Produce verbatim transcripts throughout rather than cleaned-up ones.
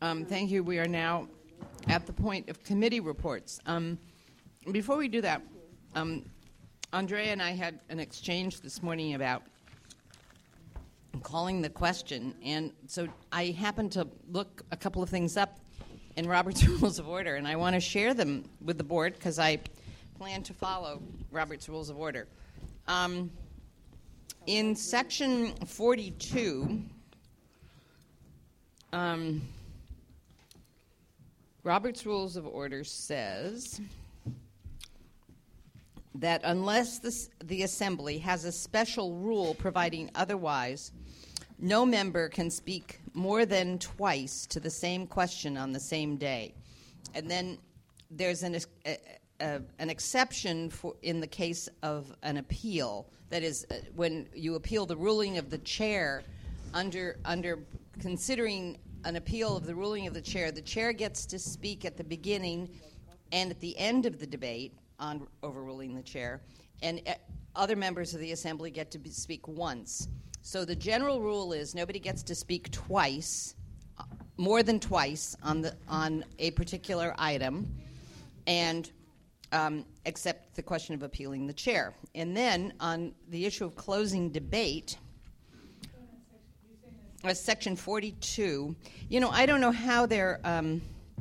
Um, thank you. We are now at the point of committee reports. Um, before we do that, um, Andrea and I had an exchange this morning about calling the question, and so I happened to look a couple of things up in Robert's Rules of Order, and I want to share them with the board because I plan to follow Robert's Rules of Order. Um, in section forty-two, um, Robert's Rules of Order says that unless the, the Assembly has a special rule providing otherwise, no member can speak more than twice to the same question on the same day. And then there's an, a, a, an exception for in the case of an appeal. That is, uh, when you appeal the ruling of the chair, under under considering an appeal of the ruling of the chair, the chair gets to speak at the beginning and at the end of the debate on overruling the chair, and uh, other members of the Assembly get to be, speak once. So the general rule is nobody gets to speak twice, uh, more than twice on the on a particular item, and um, except the question of appealing the chair. And then on the issue of closing debate, uh, section forty-two, you know, I don't know how they're, um,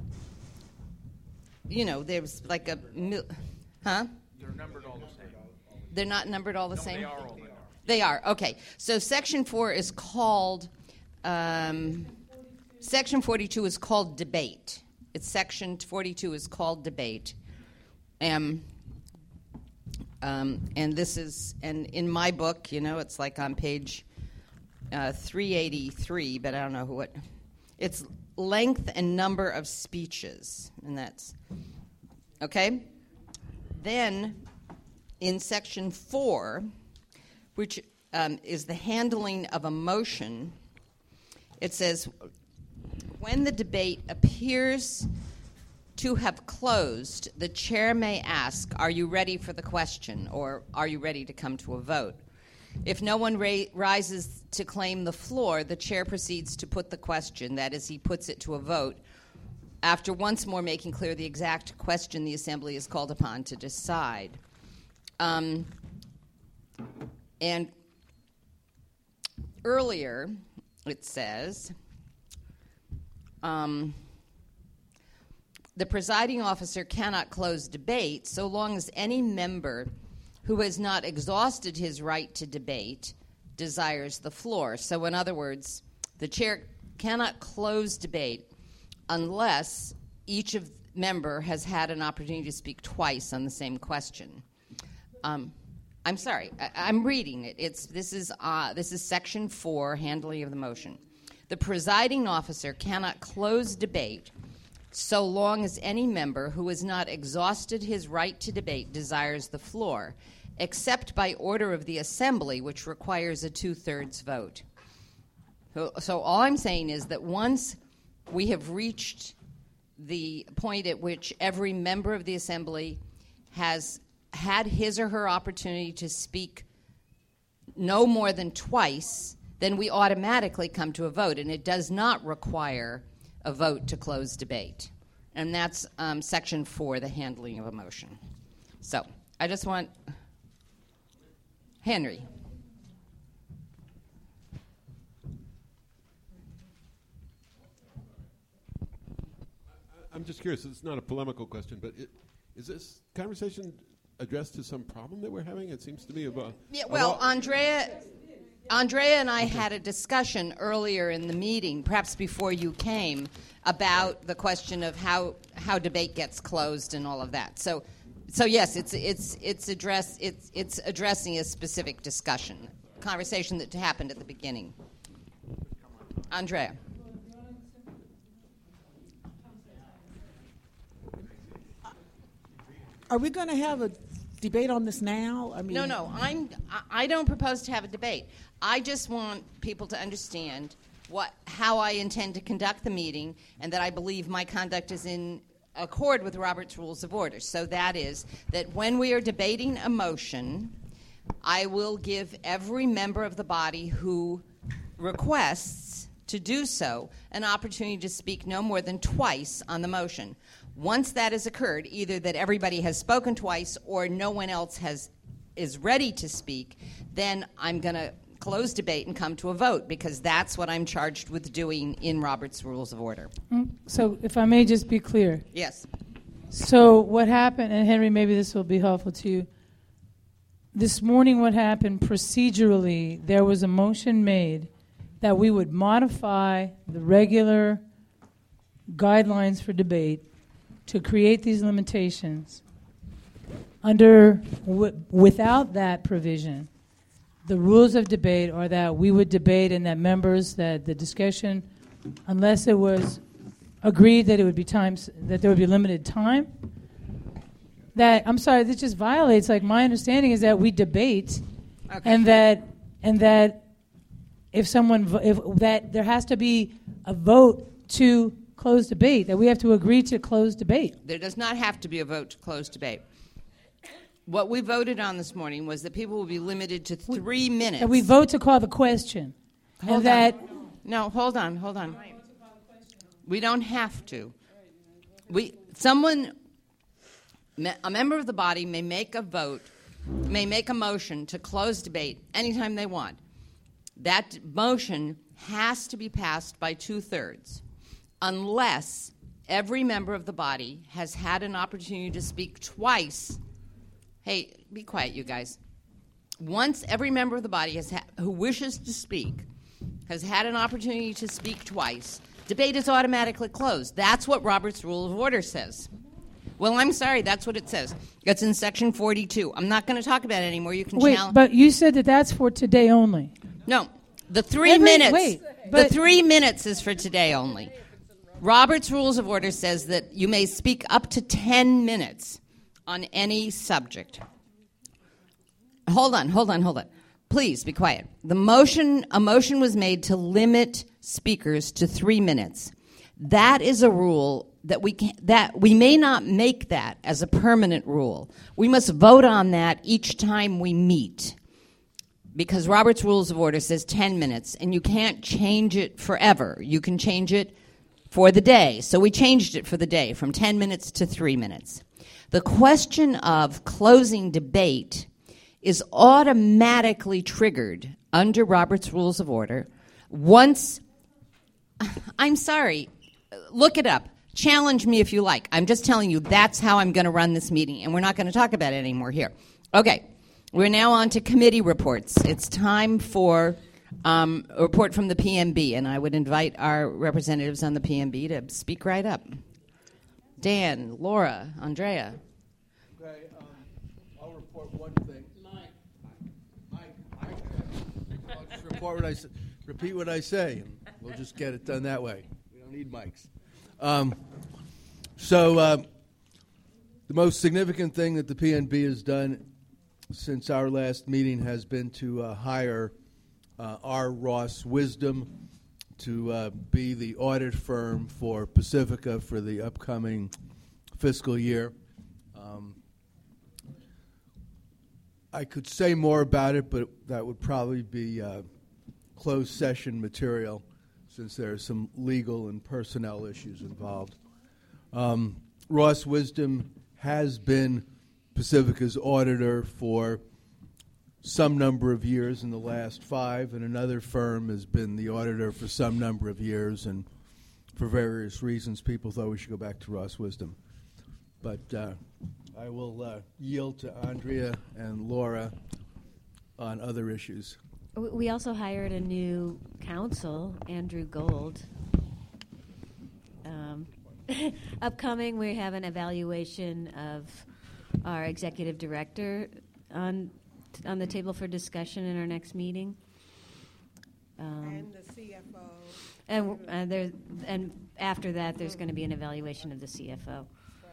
you know, there's like a, mil- huh? They're numbered all the same. They're not numbered all the no, same? They are all numbered. They are, okay. So section four is called, um, section forty-two is called debate. It's section forty-two is called debate. Um, um, and this is, and in my book, you know, it's like on page uh, three eighty-three, but I don't know who what. It's length and number of speeches, and that's, okay? Then in section four, which um, is the handling of a motion, it says, when the debate appears to have closed, the chair may ask, are you ready for the question, or are you ready to come to a vote? If no one ra- rises to claim the floor, the chair proceeds to put the question, that is, he puts it to a vote, after once more making clear the exact question the Assembly is called upon to decide. Um, and earlier, it says, um, the presiding officer cannot close debate so long as any member who has not exhausted his right to debate desires the floor. So in other words, the chair cannot close debate unless each of member has had an opportunity to speak twice on the same question. Um, I'm sorry, I, I'm reading it. It's this is uh, this is section four, handling of the motion. The presiding officer cannot close debate so long as any member who has not exhausted his right to debate desires the floor, except by order of the Assembly, which requires a two-thirds vote. So, so all I'm saying is that once we have reached the point at which every member of the Assembly has had his or her opportunity to speak no more than twice, then we automatically come to a vote, and it does not require a vote to close debate. And that's um, section four, the handling of a motion. So I just want Henry. I'm just curious, it's not a polemical question, but it, is this conversation addressed to some problem that we're having? It seems to me about... Yeah, well, about Andrea... Andrea and I had a discussion earlier in the meeting, perhaps before you came, about the question of how, how debate gets closed and all of that. So, so yes, it's it's it's address it's it's addressing a specific discussion, conversation that happened at the beginning. Andrea. Are we going to have a debate on this now? I mean, No, no, I'm, I I don't propose to have a debate. I just want people to understand what, how I intend to conduct the meeting, and that I believe my conduct is in accord with Robert's Rules of Order. So that is that when we are debating a motion, I will give every member of the body who requests to do so, an opportunity to speak no more than twice on the motion. Once that has occurred, either that everybody has spoken twice or no one else has is ready to speak, then I'm going to close debate and come to a vote, because that's what I'm charged with doing in Robert's Rules of Order. So if I may just be clear. Yes. So what happened, and Henry, maybe this will be helpful to you. This morning what happened procedurally, there was a motion made that we would modify the regular guidelines for debate to create these limitations. Under, w- without that provision, the rules of debate are that we would debate and that members, that the discussion, unless it was agreed that it would be times, that there would be limited time, that, I'm sorry, this just violates, like, my understanding is that we debate, Okay. and that, and that if someone, vo- if, that there has to be a vote to close debate, that we have to agree to close debate. There does not have to be a vote to close debate. What we voted on this morning was that people will be limited to three minutes. That we vote to call the question. Hold and that on. No, hold on, hold on. We don't have to. We someone, me- a member of the body may make a vote, may make a motion to close debate anytime they want. That motion has to be passed by two-thirds, unless every member of the body has had an opportunity to speak twice. Hey, be quiet, you guys. Once every member of the body has ha- who wishes to speak has had an opportunity to speak twice, debate is automatically closed. That's what Robert's Rule of Order says. Well, I'm sorry, that's what it says. It's in Section forty-two. I'm not going to talk about it anymore. You can wait, challenge. but you said that that's for today only. No, the three Every- minutes. wait, the but- three minutes is for today only. Robert's Rules of Order says that you may speak up to ten minutes on any subject. Hold on, hold on, hold on. Please be quiet. The motion, a motion was made to limit speakers to three minutes. That is a rule that we can, that we may not make that as a permanent rule. We must vote on that each time we meet, because Robert's Rules of Order says ten minutes, and you can't change it forever. You can change it for the day. So we changed it for the day from ten minutes to three minutes. The question of closing debate is automatically triggered under Robert's Rules of Order once, I'm sorry, look it up. Challenge me if you like. I'm just telling you that's how I'm going to run this meeting, and we're not going to talk about it anymore here. Okay, we're now on to committee reports. It's time for um, a report from the P M B, and I would invite our representatives on the P M B to speak right up. Dan, Laura, Andrea. Okay, um, I'll report one thing. Mike. Mike. Mike. I'll just report what I s- repeat what I say, and we'll just get it done that way. We don't need mics. Um, so, uh, the most significant thing that the P N B has done since our last meeting has been to uh, hire uh, R. Ross Wisdom to uh, be the audit firm for Pacifica for the upcoming fiscal year. Um, I could say more about it, but that would probably be uh, closed session material, since there are some legal and personnel issues involved. Um, Ross Wisdom has been Pacifica's auditor for some number of years in the last five, and another firm has been the auditor for some number of years, and for various reasons, people thought we should go back to Ross Wisdom. But uh, I will uh, yield to Andrea and Laura on other issues. We also hired a new counsel, Andrew Gold. Um, upcoming, we have an evaluation of our executive director on on the table for discussion in our next meeting. Um, And the C F O. and uh, there, and after that, there's going to be an evaluation of the C F O.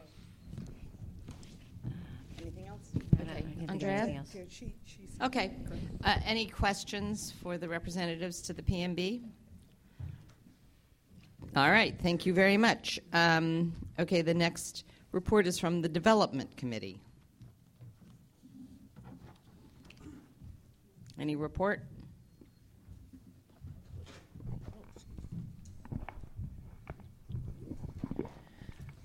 Anything else? I don't- I Okay. can't think of Andrea? anything else. Yeah, she, she's Okay. Uh, any questions for the representatives to the P M B? All right. Thank you very much. Um, okay. The next report is from the Development Committee. Any report?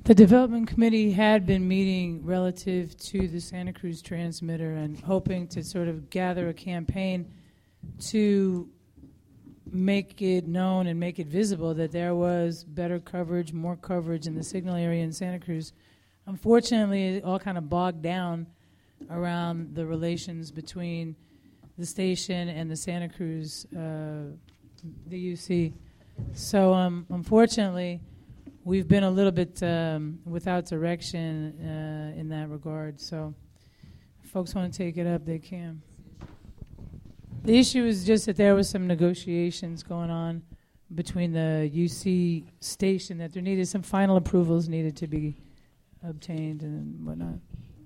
The development committee had been meeting relative to the Santa Cruz transmitter and hoping to sort of gather a campaign to make it known and make it visible that there was better coverage, more coverage in the signal area in Santa Cruz. Unfortunately, it all kind of bogged down around the relations between the station and the Santa Cruz, uh, the U C. So um, unfortunately, we've been a little bit um, without direction uh, in that regard. So if folks want to take it up, they can. The issue is just that there was some negotiations going on between the U C station, that there needed some final approvals needed to be obtained and whatnot.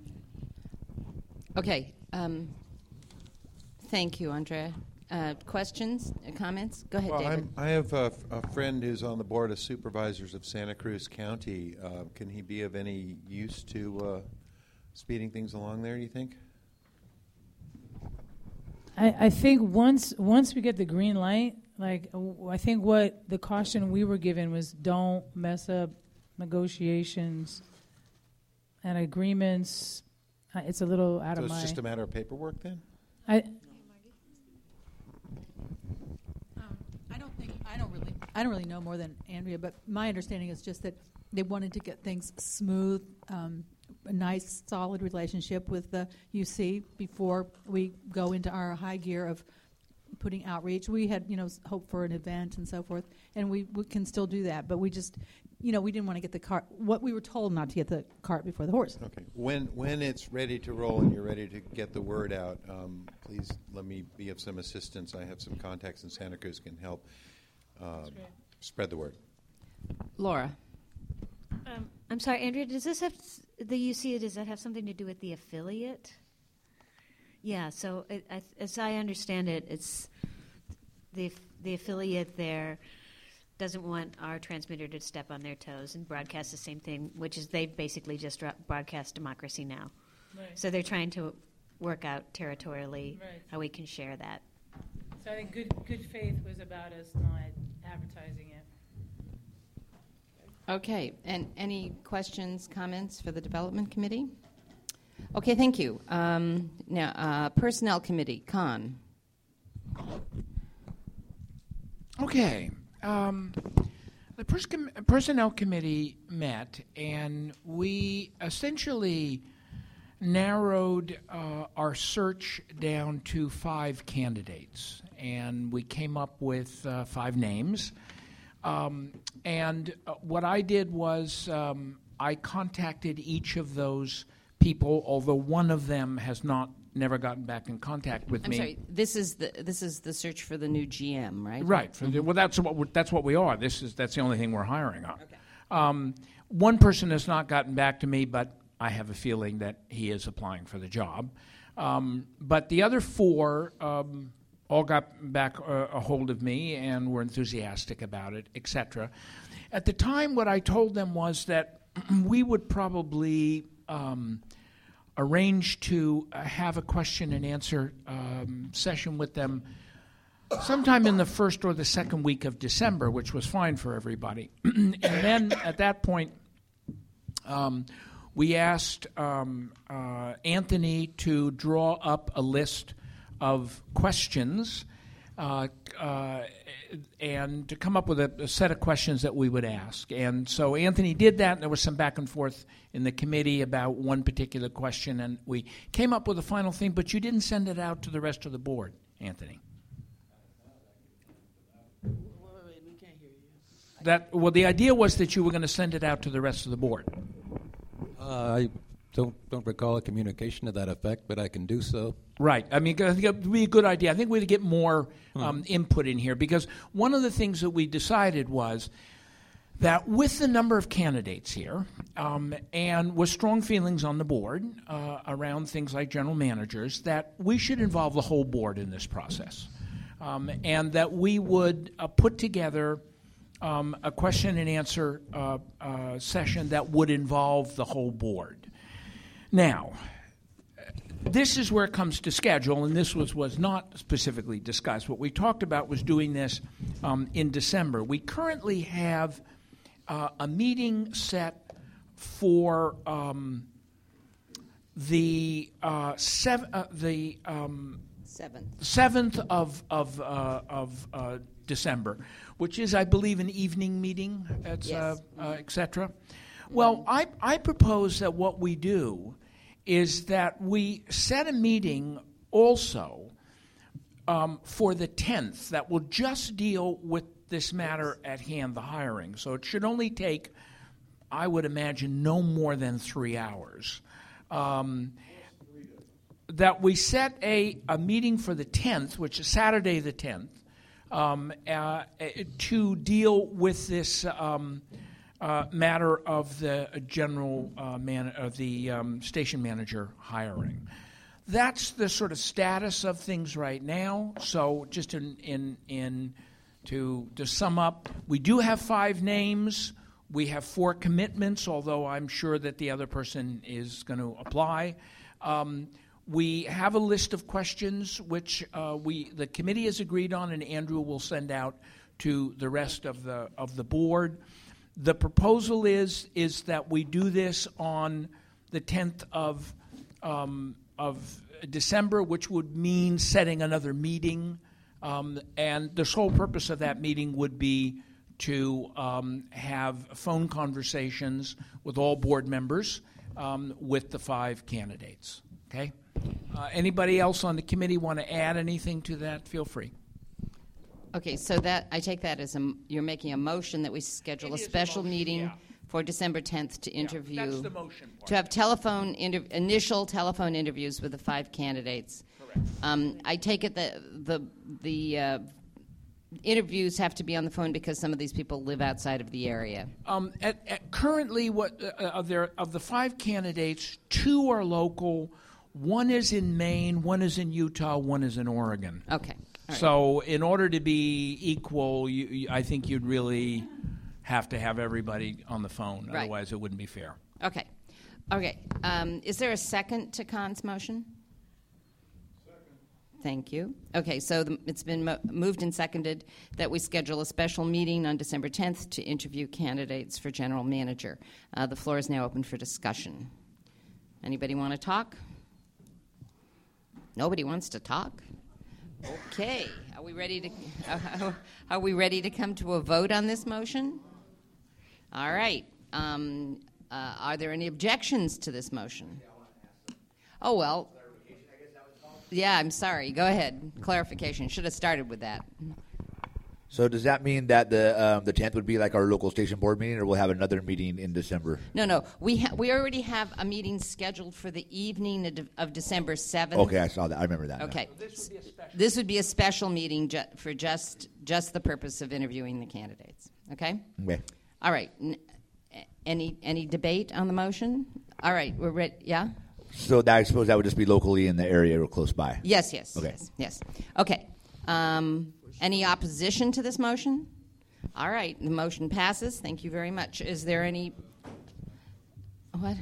Okay. Um, thank you, Andrea. Uh, questions, uh, comments? Go ahead, well, David. I'm, I have a, a friend who's on the Board of Supervisors of Santa Cruz County. Uh, can he be of any use to uh, speeding things along there, do you think? I, I think once once we get the green light, like uh, I think what the caution we were given was don't mess up negotiations and agreements. Uh, it's a little out so of my... So it's just a matter of paperwork then? I, um, I don't think I don't really I don't really know more than Andrea, but my understanding is just that they wanted to get things smooth, um, a nice solid relationship with the U C before we go into our high gear of putting outreach. We had, you know, hope for an event and so forth, and we, we can still do that, but we just, you know, we didn't want to get the cart. What we were told not to get the cart before the horse. Okay. When when it's ready to roll and you're ready to get the word out, um, please let me be of some assistance. I have some contacts in Santa Cruz can help uh, spread the word. Laura. Um, I'm sorry, Andrea, does this have, the U C, does that have something to do with the affiliate? Yeah, so it, I, as I understand it, it's the the affiliate there doesn't want our transmitter to step on their toes and broadcast the same thing, which is they basically just broadcast Democracy Now! Right. So they're trying to work out territorially right. how we can share that. So I think good good faith was about us not advertising it. Okay, and any questions, comments for the Development Committee? Okay, thank you. Um, now, uh, Personnel Committee, Con. Okay. Um, the pers- com- Personnel Committee met, and we essentially narrowed uh, our search down to five candidates, and we came up with uh, five names. Um, and uh, what I did was um, I contacted each of those people, although one of them has not never gotten back in contact with I'm me. I'm sorry. This is the this is the search for the new G M, right? Right. Mm-hmm. The, well, that's what we're, that's what we are. This is that's the only thing we're hiring on. Okay. Um, one person has not gotten back to me, but I have a feeling that he is applying for the job. Um, but the other four um, all got back uh, a hold of me and were enthusiastic about it, et cetera. At the time, what I told them was that we would probably um, arrange to uh, have a question and answer um, session with them sometime in the first or the second week of December, which was fine for everybody. And then at that point, um, we asked um, uh, Anthony to draw up a list of questions uh, uh, and to come up with a, a set of questions that we would ask. And so Anthony did that, and there was some back and forth in the committee about one particular question, and we came up with a final thing, but you didn't send it out to the rest of the board, Anthony. That, well, the idea was that you were going to send it out to the rest of the board. Uh, I don't don't recall a communication to that effect, but I can do so. Right. I mean, I think it would be a good idea. I think we'd get more um, hmm. input in here, because one of the things that we decided was that with the number of candidates here um, and with strong feelings on the board uh, around things like general managers, that we should involve the whole board in this process, um, and that we would uh, put together um, a question and answer uh, uh, session that would involve the whole board. Now, this is where it comes to schedule, and this was, was not specifically discussed. What we talked about was doing this um, in December. We currently have uh, a meeting set for um, the uh, sev- uh, the um, Seventh. seventh of of uh, of uh, December, which is, I believe, an evening meeting, et Yes. uh, uh, et cetera. Well, I I propose that what we do is that we set a meeting also um, for the tenth that will just deal with this matter at hand, the hiring. So it should only take, I would imagine, no more than three hours. Um, that we set a, a meeting for the tenth, which is Saturday the tenth, um, uh, to deal with this um, uh, matter of the general uh, man of the um, station manager hiring. That's the sort of status of things right now. So just in in, in to to sum up, we do have five names. We have four commitments, although I'm sure that the other person is going to apply. Um, we have a list of questions which uh, we the committee has agreed on, and Andrew will send out to the rest of the of the board. The proposal is is that we do this on the tenth of um, of December, which would mean setting another meeting, um, and the sole purpose of that meeting would be to um, have phone conversations with all board members um, with the five candidates. Okay. Uh, anybody else on the committee want to add anything to that? Feel free. Okay, so that I take that as a, you're making a motion that we schedule It a is a special motion, meeting yeah. for December tenth to interview. that's the motion part. To have telephone inter- initial telephone interviews with the five candidates. Correct. Um, I take it that the the uh, interviews have to be on the phone because some of these people live outside of the area. Um, at, at currently, what uh, of there of the five candidates, two are local. One is in Maine, one is in Utah, one is in Oregon. Okay. All right. So, in order to be equal, you, you, I think you'd really have to have everybody on the phone. Right. Otherwise, it wouldn't be fair. Okay. Okay. Um, is there a second to Khan's motion? Second. Thank you. Okay, so the, it's been mo- moved and seconded that we schedule a special meeting on December tenth to interview candidates for general manager. Uh, the floor is now open for discussion. Anybody want to talk? Nobody wants to talk? Okay. Are we ready to uh, are we ready to come to a vote on this motion? All right. Um, uh, are there any objections to this motion? Oh, well. Yeah, I'm sorry. Go ahead. Clarification. Should have started with that. So does that mean that the um, the tenth would be like our local station board meeting, or we'll have another meeting in December? No, no. We ha- we already have a meeting scheduled for the evening of, de- of December seventh. Okay, I saw that. I remember that. now. Okay. This would be a special meeting ju- for just just the purpose of interviewing the candidates. Okay? Okay. All right. N- any any debate on the motion? All right. We're ready. Yeah? So that, I suppose that would just be locally in the area or close by. Yes, yes. Okay. Yes. yes. Okay. Um, any opposition to this motion? All right. The motion passes. Thank you very much. Is there any. What?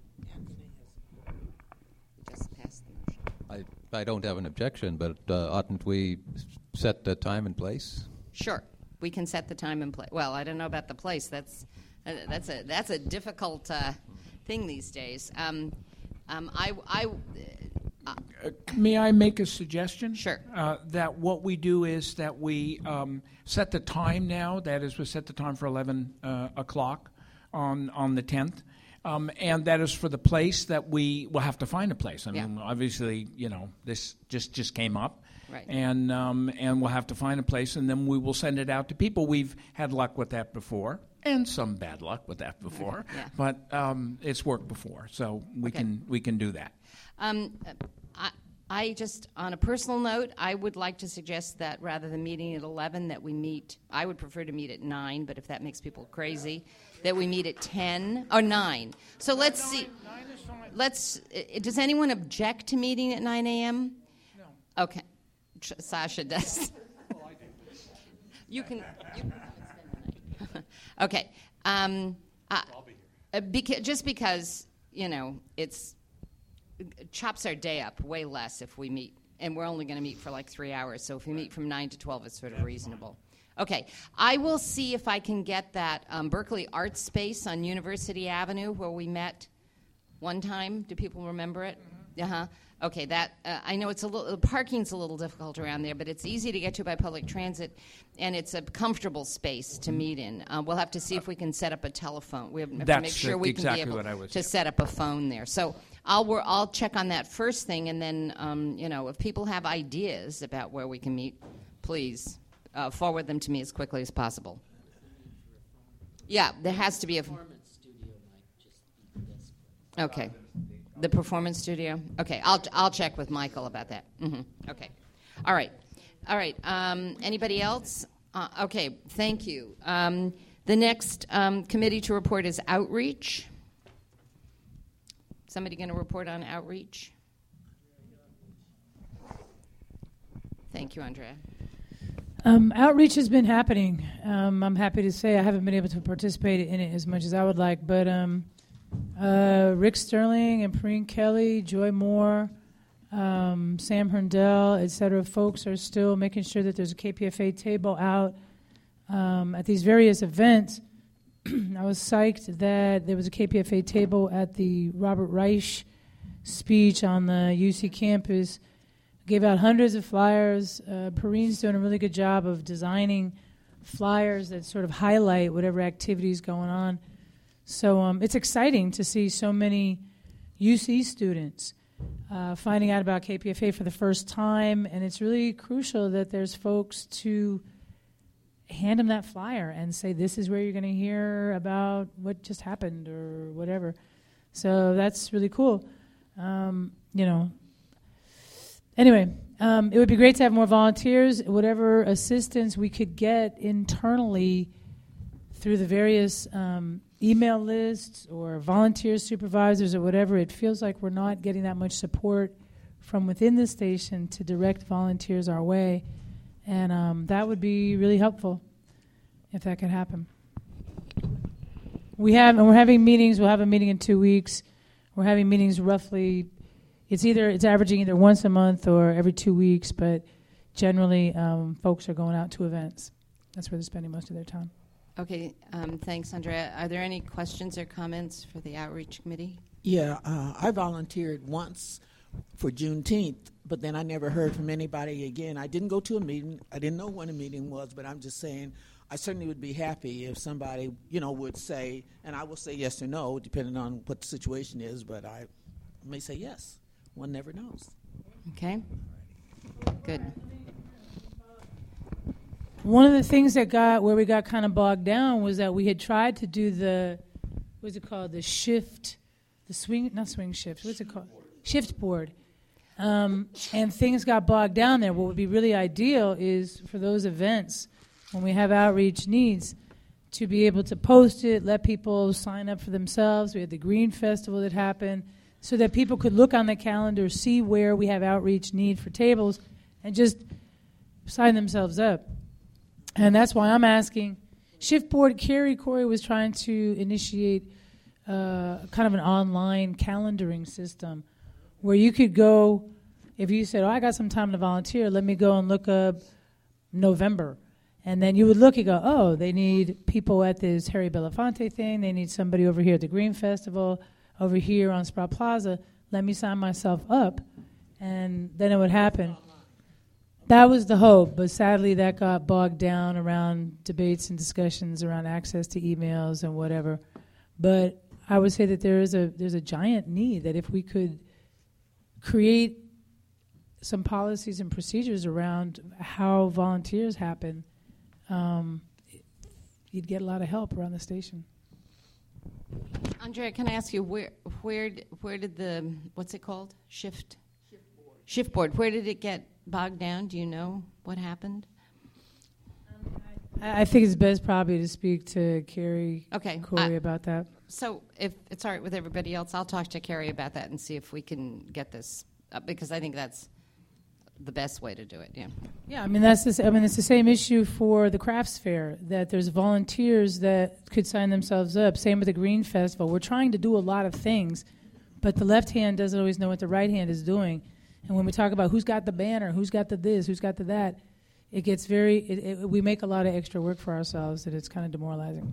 Just pass the motion. I, I don't have an objection, but uh, oughtn't we set the time and place? Sure. We can set the time and place. Well, I don't know about the place. That's uh, that's a that's a difficult uh, thing these days. Um, um, I, I, uh, Uh, may I make a suggestion? Sure. Uh, that what we do is that we um, set the time now. That is, we set the time for eleven uh, o'clock on on the tenth, um, and that is for the place that we will have to find a place. I mean, Yeah. obviously, you know, this just just came up, Right. and um, and we'll have to find a place, and then we will send it out to people. We've had luck with that before, and some bad luck with that before, Yeah. but um, it's worked before, so we Okay. can we can do that. Um, I, I just, on a personal note, I would like to suggest that rather than meeting at eleven, that we meet. I would prefer to meet at nine, but if that makes people crazy, that we meet at ten or nine. So let's see. Let's. Uh, does anyone object to meeting at nine a.m.? No. Okay. Tr- Sasha does. You can. You can come and spend the night. Okay. Um, uh, uh, beca- just because you know it's. Chops our day up way less if we meet, and we're only going to meet for like three hours. So if we meet from nine to twelve, it's sort of reasonable. Okay, I will see if I can get that um, Berkeley Art Space on University Avenue where we met one time. Do people remember it? Mm-hmm. Uh-huh. Okay, that uh, I know it's a little, parking's a little difficult around there, but it's easy to get to by public transit, and it's a comfortable space to meet in. Uh, we'll have to see if we can set up a telephone. We have to That's make sure we exactly can be what I able was- to yeah. set up a phone there. So I'll wor- I'll check on that first thing, and then um, you know, if people have ideas about where we can meet, please uh, forward them to me as quickly as possible. Yeah, there has to be a performance studio. Might just be this. Okay. The performance studio? Okay, I'll I'll check with Michael about that. Mm-hmm. Okay. All right. All right. Um, anybody else? Uh, okay, thank you. Um, the next um, committee to report is outreach. Somebody going to report on outreach? Thank you, Andrea. Um, outreach has been happening. Um, I'm happy to say I haven't been able to participate in it as much as I would like, but um, uh, Rick Sterling and Perrine Kelly, Joy Moore, um, Sam Herndell, et cetera, folks are still making sure that there's a K P F A table out um, at these various events. I was psyched that there was a K P F A table at the Robert Reich speech on the U C campus. Gave out hundreds of flyers. Uh, Perrine's doing a really good job of designing flyers that sort of highlight whatever activities going on. So um, it's exciting to see so many U C students uh, finding out about K P F A for the first time, and it's really crucial that there's folks to hand them that flyer and say, this is where you're going to hear about what just happened or whatever. So that's really cool. Um, you know, Anyway, um, it would be great to have more volunteers. Whatever assistance we could get internally through the various um, email lists or volunteer supervisors or whatever, it feels like we're not getting that much support from within the station to direct volunteers our way. And um, that would be really helpful if that could happen. We have, and we're having meetings. We'll have a meeting in two weeks. We're having meetings roughly. It's either it's averaging either once a month or every two weeks, but generally um, folks are going out to events. That's where they're spending most of their time. Okay, um, thanks, Andrea. Are there any questions or comments for the outreach committee? Yeah, uh, I volunteered once for Juneteenth, but then I never heard from anybody again. I didn't go to a meeting. I didn't know when a meeting was, but I'm just saying I certainly would be happy if somebody, you know, would say, and I will say yes or no, depending on what the situation is, but I may say yes. One never knows. Okay. Good. One of the things that got where we got kind of bogged down was that we had tried to do the, what's it called, the shift, the swing, not swing shift, what's it called? Shift board. Um, and things got bogged down there. What would be really ideal is for those events, when we have outreach needs, to be able to post it, let people sign up for themselves. We had the Green Festival that happened, so that people could look on the calendar, see where we have outreach need for tables, and just sign themselves up. And that's why I'm asking. Shiftboard, Carrie Corey was trying to initiate uh, kind of an online calendaring system where you could go, if you said, oh, I got some time to volunteer, let me go and look up November. And then you would look and go, oh, they need people at this Harry Belafonte thing, they need somebody over here at the Green Festival, over here on Sprout Plaza, let me sign myself up, and then it would happen. That was the hope, but sadly that got bogged down around debates and discussions around access to emails and whatever. But I would say that there is a there's a giant need that if we could create some policies and procedures around how volunteers happen, um, you'd get a lot of help around the station. Andrea, can I ask you where where where did the what's it called shift shift board shift board where did it get bogged down? Do you know what happened? Um, I, I think it's best probably to speak to Carrie okay. Corey uh, about that. So if it's all right with everybody else, I'll talk to Carrie about that and see if we can get this up, because I think that's the best way to do it. Yeah. Yeah, I mean that's the, I mean it's the same issue for the crafts fair, that there's volunteers that could sign themselves up. Same with the Green Festival. We're trying to do a lot of things, but the left hand doesn't always know what the right hand is doing. And when we talk about who's got the banner, who's got the this, who's got the that, it gets very, it, it, we make a lot of extra work for ourselves that it's kind of demoralizing.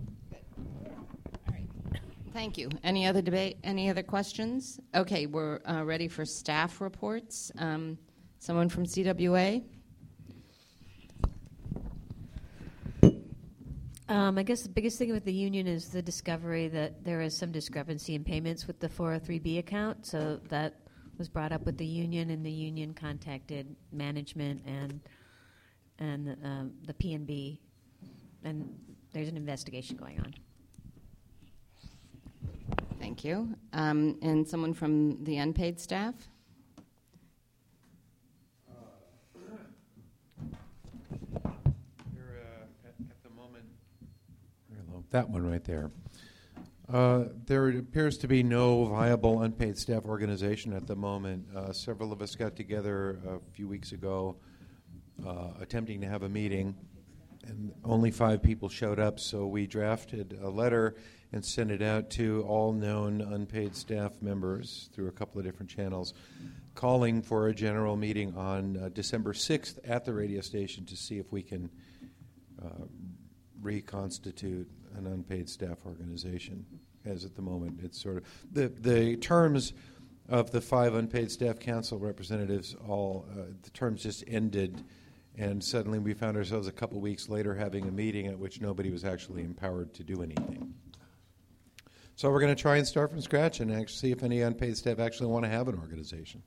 Thank you. Any other debate? Any other questions? Okay, we're uh, ready for staff reports. Um, someone from C W A? Um, I guess the biggest thing with the union is the discovery that there is some discrepancy in payments with the four oh three B account. So that was brought up with the union, and the union contacted management and and um, the P N B, and there's an investigation going on. Thank you. Um, and someone from the unpaid staff? Here, uh, at, at the moment, hello, that one right there. Uh, there appears to be no viable unpaid staff organization at the moment. Uh, several of us got together a few weeks ago uh, attempting to have a meeting, and only five people showed up, so we drafted a letter and sent it out to all known unpaid staff members through a couple of different channels, calling for a general meeting on uh, December sixth at the radio station to see if we can uh, reconstitute an unpaid staff organization. As at the moment, it's sort of the the terms of the five unpaid staff council representatives. All uh, the terms just ended, and suddenly we found ourselves a couple weeks later having a meeting at which nobody was actually empowered to do anything. So we're going to try and start from scratch and actually see if any unpaid staff actually want to have an organization.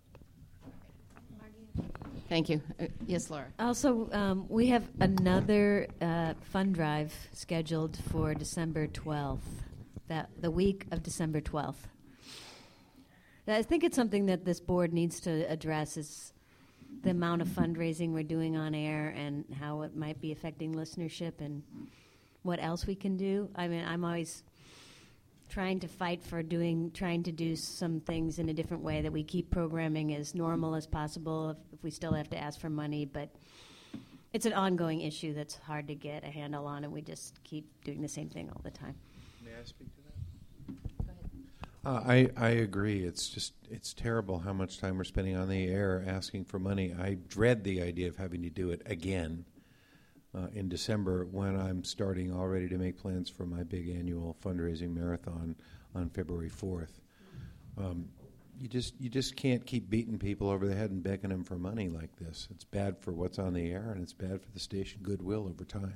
Thank you. Uh, yes, Laura. Also, um, we have another uh, fund drive scheduled for December twelfth, that the week of December twelfth. I think it's something that this board needs to address, is the amount of fundraising we're doing on air and how it might be affecting listenership and what else we can do. I mean, I'm always trying to fight for doing, trying to do some things in a different way, that we keep programming as normal as possible if, if we still have to ask for money. But it's an ongoing issue that's hard to get a handle on, and we just keep doing the same thing all the time. May I speak to that? Go ahead. Uh, I, I agree. It's just, it's terrible how much time we're spending on the air asking for money. I dread the idea of having to do it again Uh, in December, when I'm starting already to make plans for my big annual fundraising marathon on February fourth. Um, you just you just can't keep beating people over the head and begging them for money like this. It's bad for what's on the air, and it's bad for the station goodwill over time.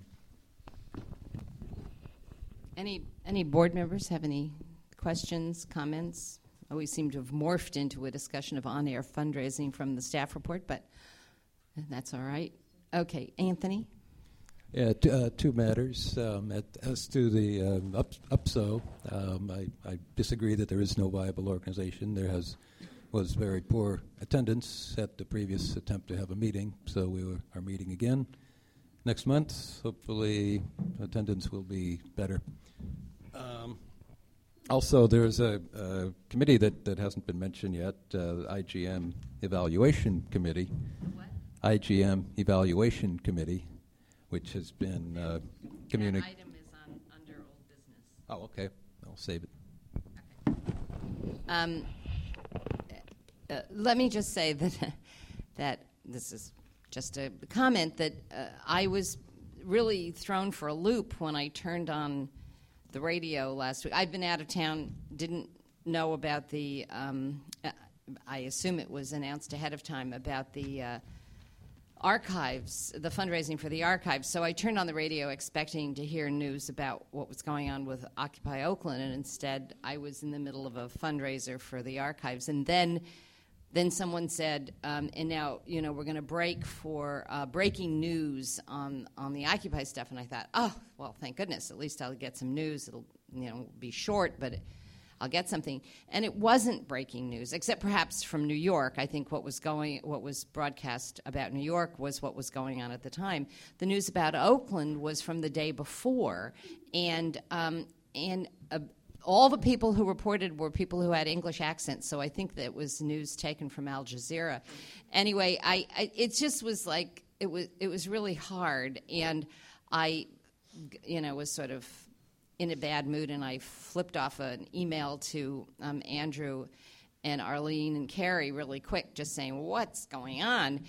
Any any board members have any questions, comments? Oh, we seem to have morphed into a discussion of on-air fundraising from the staff report, but that's all right. Okay, Anthony? Yeah, t- uh, two matters. Um, at, as to the um, up, U P S O, um, I, I disagree that there is no viable organization. There has was very poor attendance at the previous attempt to have a meeting, so we were, are meeting again next month. Hopefully attendance will be better. Um, also, there's a, a committee that, that hasn't been mentioned yet, uh, I G M Evaluation Committee. What? I G M Evaluation Committee, which has been uh, communicated. That item is on under old business. Oh, okay. I'll save it. Okay. Um, uh, let me just say that that this is just a comment that uh, I was really thrown for a loop when I turned on the radio last week. I've been out of town, didn't know about the. Um, uh, I assume it was announced ahead of time about the. Uh, Archives, the fundraising for the archives. So I turned on the radio expecting to hear news about what was going on with Occupy Oakland, and instead I was in the middle of a fundraiser for the archives. And then then someone said, um, and now, you know, we're going to break for uh, breaking news on, on the Occupy stuff. And I thought, oh, well, thank goodness. At least I'll get some news. It'll, you know, be short, but it, I'll get something. And it wasn't breaking news, except perhaps from New York. I think what was going, what was broadcast about New York was what was going on at the time. The news about Oakland was from the day before, and um, and uh, all the people who reported were people who had English accents. So I think that was news taken from Al Jazeera. Anyway, I, I it just was like it was it was really hard, and I, you know, was sort of in a bad mood, and I flipped off an email to um, Andrew and Arlene and Carrie really quick, just saying, what's going on?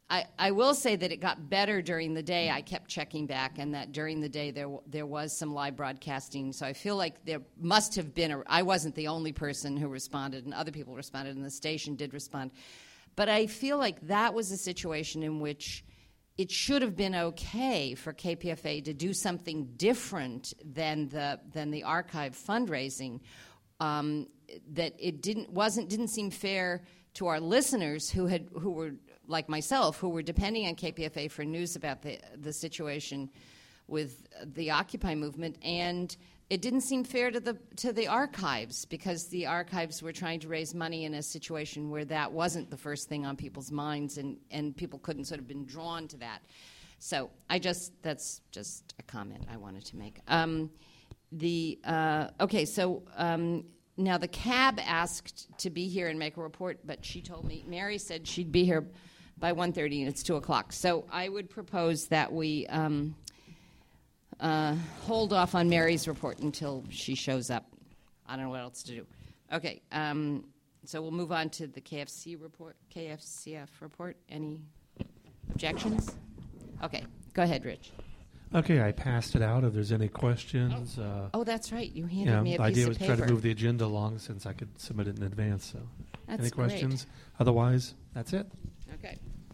I, I will say that it got better during the day. I kept checking back, and that during the day there w- there was some live broadcasting. So I feel like there must have been a. I wasn't the only person who responded, and other people responded, and the station did respond. But I feel like that was a situation in which it should have been okay for K P F A to do something different than the than the archive fundraising. Um, that it didn't wasn't didn't seem fair to our listeners who had who were like myself who were depending on K P F A for news about the the situation with the Occupy movement, and it didn't seem fair to the to the archives because the archives were trying to raise money in a situation where that wasn't the first thing on people's minds, and, and people couldn't sort of been drawn to that. So I just that's just a comment I wanted to make. Um, the uh, okay, so um, now the cab asked to be here and make a report, but she told me Mary said she'd be here by one thirty, and it's two o'clock. So I would propose that we. Um, Uh, hold off on Mary's report until she shows up. I don't know what else to do. Okay, um, so we'll move on to the K F C report, K F C F report. Any objections? Okay, go ahead, Rich. Okay, I passed it out if there's any questions. Oh, uh, oh that's right. You handed yeah, me a the piece idea of was paper. try to move the agenda along since I could submit it in advance. So, that's any great. questions? Otherwise, that's it. Okay.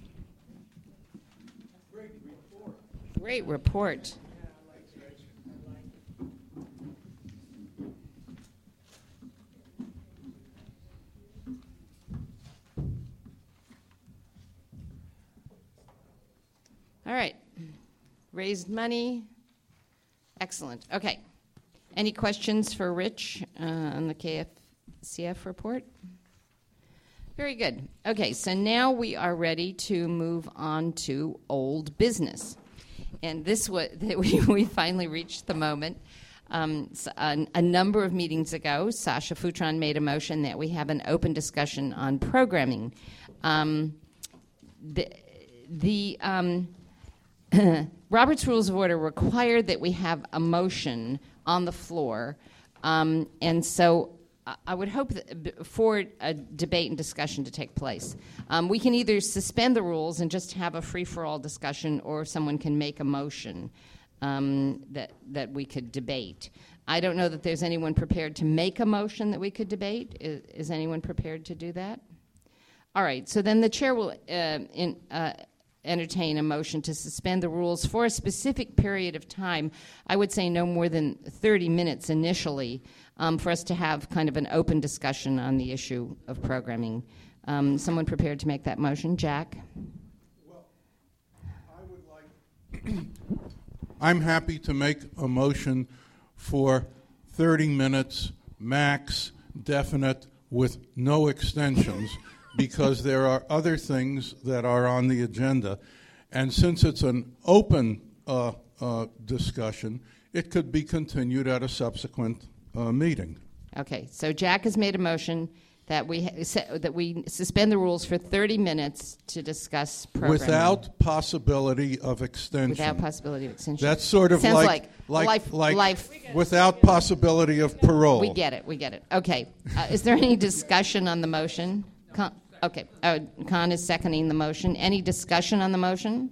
Great report. Great report. All right. Raised money. Excellent. Okay. Any questions for Rich uh, on the K F C F report? Very good. Okay, so now we are ready to move on to old business. And this was, we, we finally reached the moment. Um, so a, a number of meetings ago, Sasha Futron made a motion that we have an open discussion on programming. Um, the the um, Robert's Rules of Order require that we have a motion on the floor, um, and so I, I would hope that b- for a debate and discussion to take place. Um, we can either suspend the rules and just have a free-for-all discussion, or someone can make a motion um, that that we could debate. I don't know that there's anyone prepared to make a motion that we could debate. Is, is anyone prepared to do that? All right, so then the chair will uh, in, uh, entertain a motion to suspend the rules for a specific period of time. I would say no more than thirty minutes initially, um, for us to have kind of an open discussion on the issue of programming. Um, someone prepared to make that motion? Jack? Well, I would like... I'm happy to make a motion for thirty minutes max, definite, with no extensions, because there are other things that are on the agenda. And since it's an open uh, uh, discussion, it could be continued at a subsequent uh, meeting. Okay, so Jack has made a motion that we ha- se- that we suspend the rules for thirty minutes to discuss programming. Without possibility of extension. Without possibility of extension. That's sort of Sounds like, like life- like life- without possibility of parole. We get it, we get it. Okay, uh, is there any discussion on the motion? Con- okay, uh, Con is seconding the motion. Any discussion on the motion?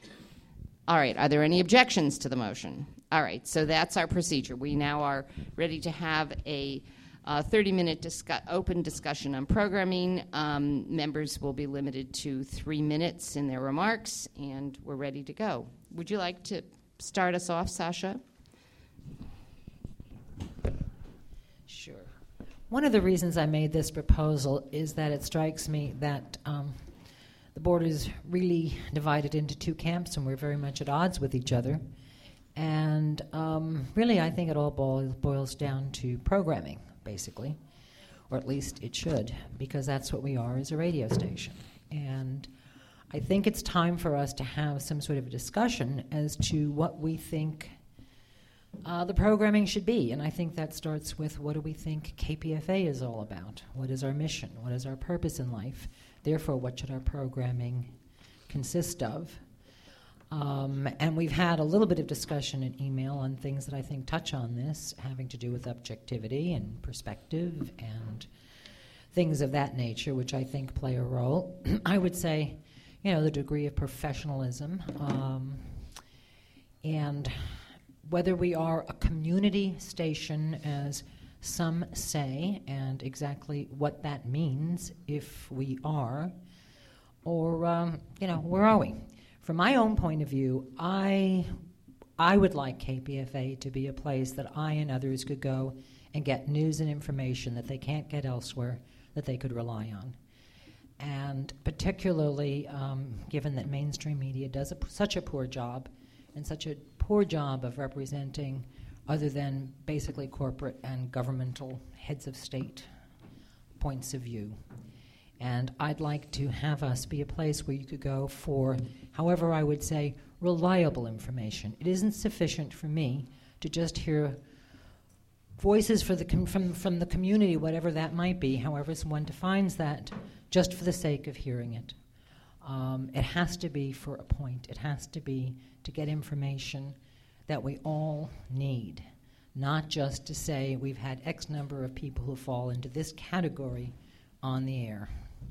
All right, are there any objections to the motion? All right, so that's our procedure. We now are ready to have a uh, thirty-minute discu- open discussion on programming. Um, members will be limited to three minutes in their remarks, and we're ready to go. Would you like to start us off, Sasha? Sure. One of the reasons I made this proposal is that it strikes me that um, the board is really divided into two camps, and we're very much at odds with each other. And um, really, I think it all boils, boils down to programming, basically, or at least it should, because that's what we are as a radio station. And I think it's time for us to have some sort of a discussion as to what we think uh, the programming should be. And I think that starts with, what do we think K P F A is all about? What is our mission? What is our purpose in life? Therefore, what should our programming consist of? Um, and we've had a little bit of discussion in email on things that I think touch on this, having to do with objectivity and perspective and things of that nature, which I think play a role. I would say, you know, the degree of professionalism, um, and whether we are a community station, as some say, and exactly what that means if we are, or, um, you know, where are we? From my own point of view, I, I would like K P F A to be a place that I and others could go and get news and information that they can't get elsewhere, that they could rely on. And particularly um, given that mainstream media does a, such a poor job, and such a poor job of representing other than basically corporate and governmental heads of state points of view. And I'd like to have us be a place where you could go for, however I would say, reliable information. It isn't sufficient for me to just hear voices for the com- from, from the community, whatever that might be, however someone defines that, just for the sake of hearing it. Um, it has to be for a point. It has to be to get information that we all need, not just to say we've had X number of people who fall into this category on the air.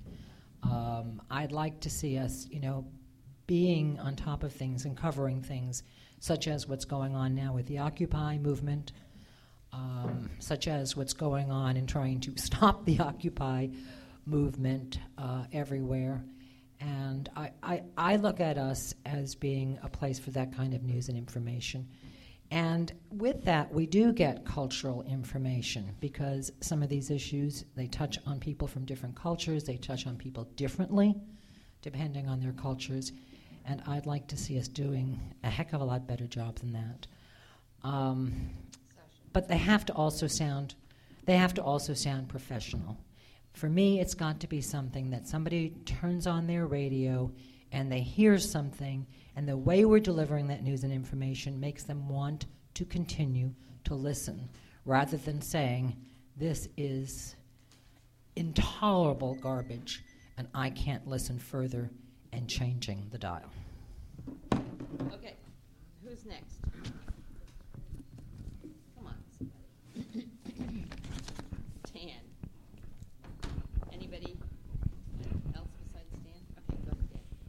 Um, I'd like to see us, you know, being on top of things and covering things, such as what's going on now with the Occupy movement, um, such as what's going on in trying to stop the Occupy movement uh, everywhere. And I, I, I look at us as being a place for that kind of news and information. And with that, we do get cultural information, because some of these issues, they touch on people from different cultures, they touch on people differently, depending on their cultures. And I'd like to see us doing a heck of a lot better job than that. Um, but they have to also sound, they have to also sound professional. For me, it's got to be something that somebody turns on their radio and they hear something, and the way we're delivering that news and information makes them want to continue to listen, rather than saying, this is intolerable garbage and I can't listen further, and changing the dial. Okay, who's next? Come on, somebody. Dan. Anybody else besides Dan? Okay, go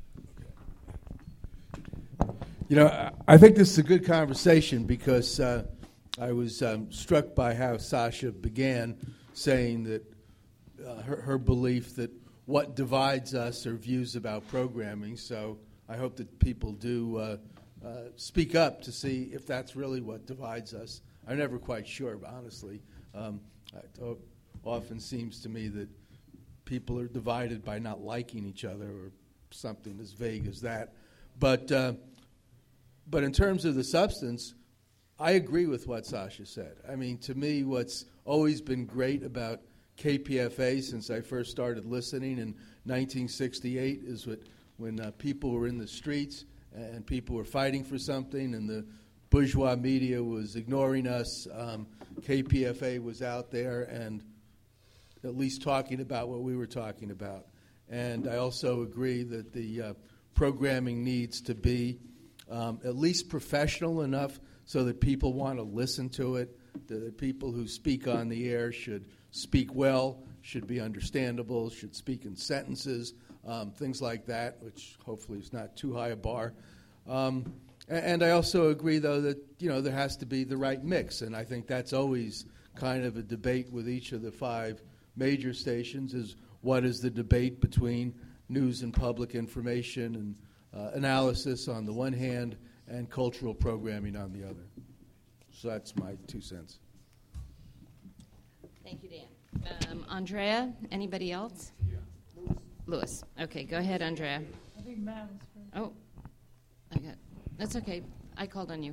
ahead, Dan. You know, I- I think this is a good conversation, because uh, I was um, struck by how Sasha began saying that uh, her, her belief that what divides us are views about programming. So I hope that people do uh, uh, speak up to see if that's really what divides us. I'm never quite sure, honestly. Um, it often seems to me that people are divided by not liking each other, or something as vague as that. But uh, but in terms of the substance, I agree with what Sasha said. I mean, to me, what's always been great about K P F A since I first started listening in nineteen sixty-eight is what, when uh, people were in the streets and people were fighting for something and the bourgeois media was ignoring us, um, K P F A was out there and at least talking about what we were talking about. And I also agree that the uh, programming needs to be um, at least professional enough so that people want to listen to it, that the people who speak on the air should speak well, should be understandable, should speak in sentences, um, things like that, which hopefully is not too high a bar. Um, and, and I also agree, though, that, you know, there has to be the right mix, and I think that's always kind of a debate with each of the five major stations, is what is the debate between news and public information and uh, analysis on the one hand and cultural programming on the other. So that's my two cents. Thank you, Dan. Um, Andrea, anybody else? Yeah. Louis. Okay, go ahead, Andrea. I think Matt was first. Oh, I got. That's okay. I called on you.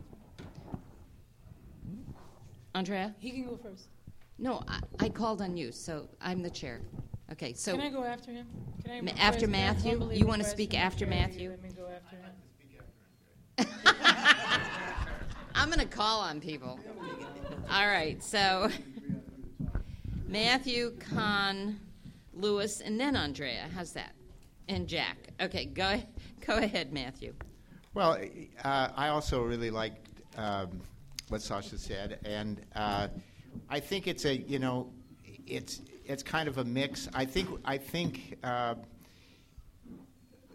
Andrea? He can go first. No, I, I called on you, so I'm the chair. Okay, so. Can I go after him? Can I Ma- request after that Matthew? unbelievable You want to question speak from after Chair, Matthew? Let me go after him. I'm going to call on people. All right, so Matthew, Con, Louis, and then Andrea. How's that? And Jack. Okay, go, go ahead, Matthew. Well, uh, I also really liked um, what Sasha said, and uh, I think it's a, you know, it's it's kind of a mix. I think I think uh,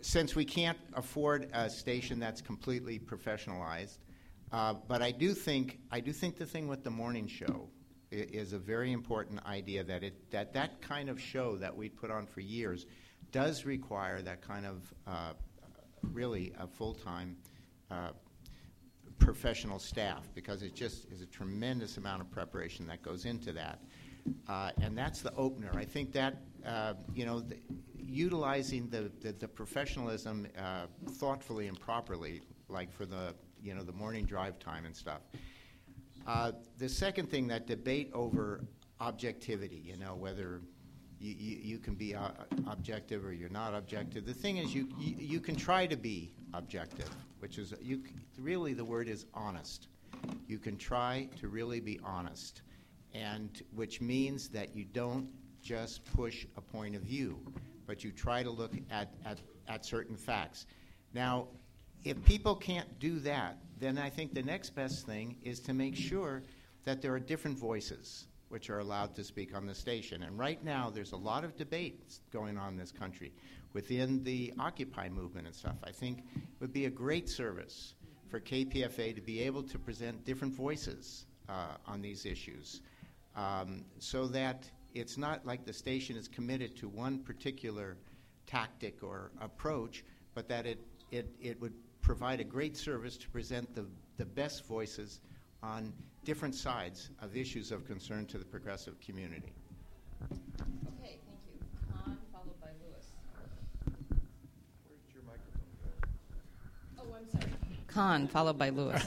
since we can't afford a station that's completely professionalized, uh, but I do think I do think the thing with the morning show i- is a very important idea that it that that kind of show that we put on for years does require that kind of uh, really a full-time uh, professional staff, because it just is a tremendous amount of preparation that goes into that. Uh, and that's the opener. I think that, uh, you know, the, utilizing the, the, the professionalism uh, thoughtfully and properly, like for the, you know, the morning drive time and stuff. Uh, the second thing, that debate over objectivity, you know, whether you, you, you can be uh, objective or you're not objective. The thing is, you, you, you can try to be objective, which is, you c- really the word is honest. You can try to really be honest, and which means that you don't just push a point of view, but you try to look at, at, at certain facts. Now, if people can't do that, then I think the next best thing is to make sure that there are different voices which are allowed to speak on the station. And right now, there's a lot of debates going on in this country within the Occupy movement and stuff. I think it would be a great service for K P F A to be able to present different voices uh, on these issues, um, so that it's not like the station is committed to one particular tactic or approach, but that it, it, it would provide a great service to present the, the best voices on different sides of issues of concern to the progressive community. Okay, thank you. Khan, followed by Lewis. Where's your microphone go? Oh, I'm sorry. Khan, followed by Lewis.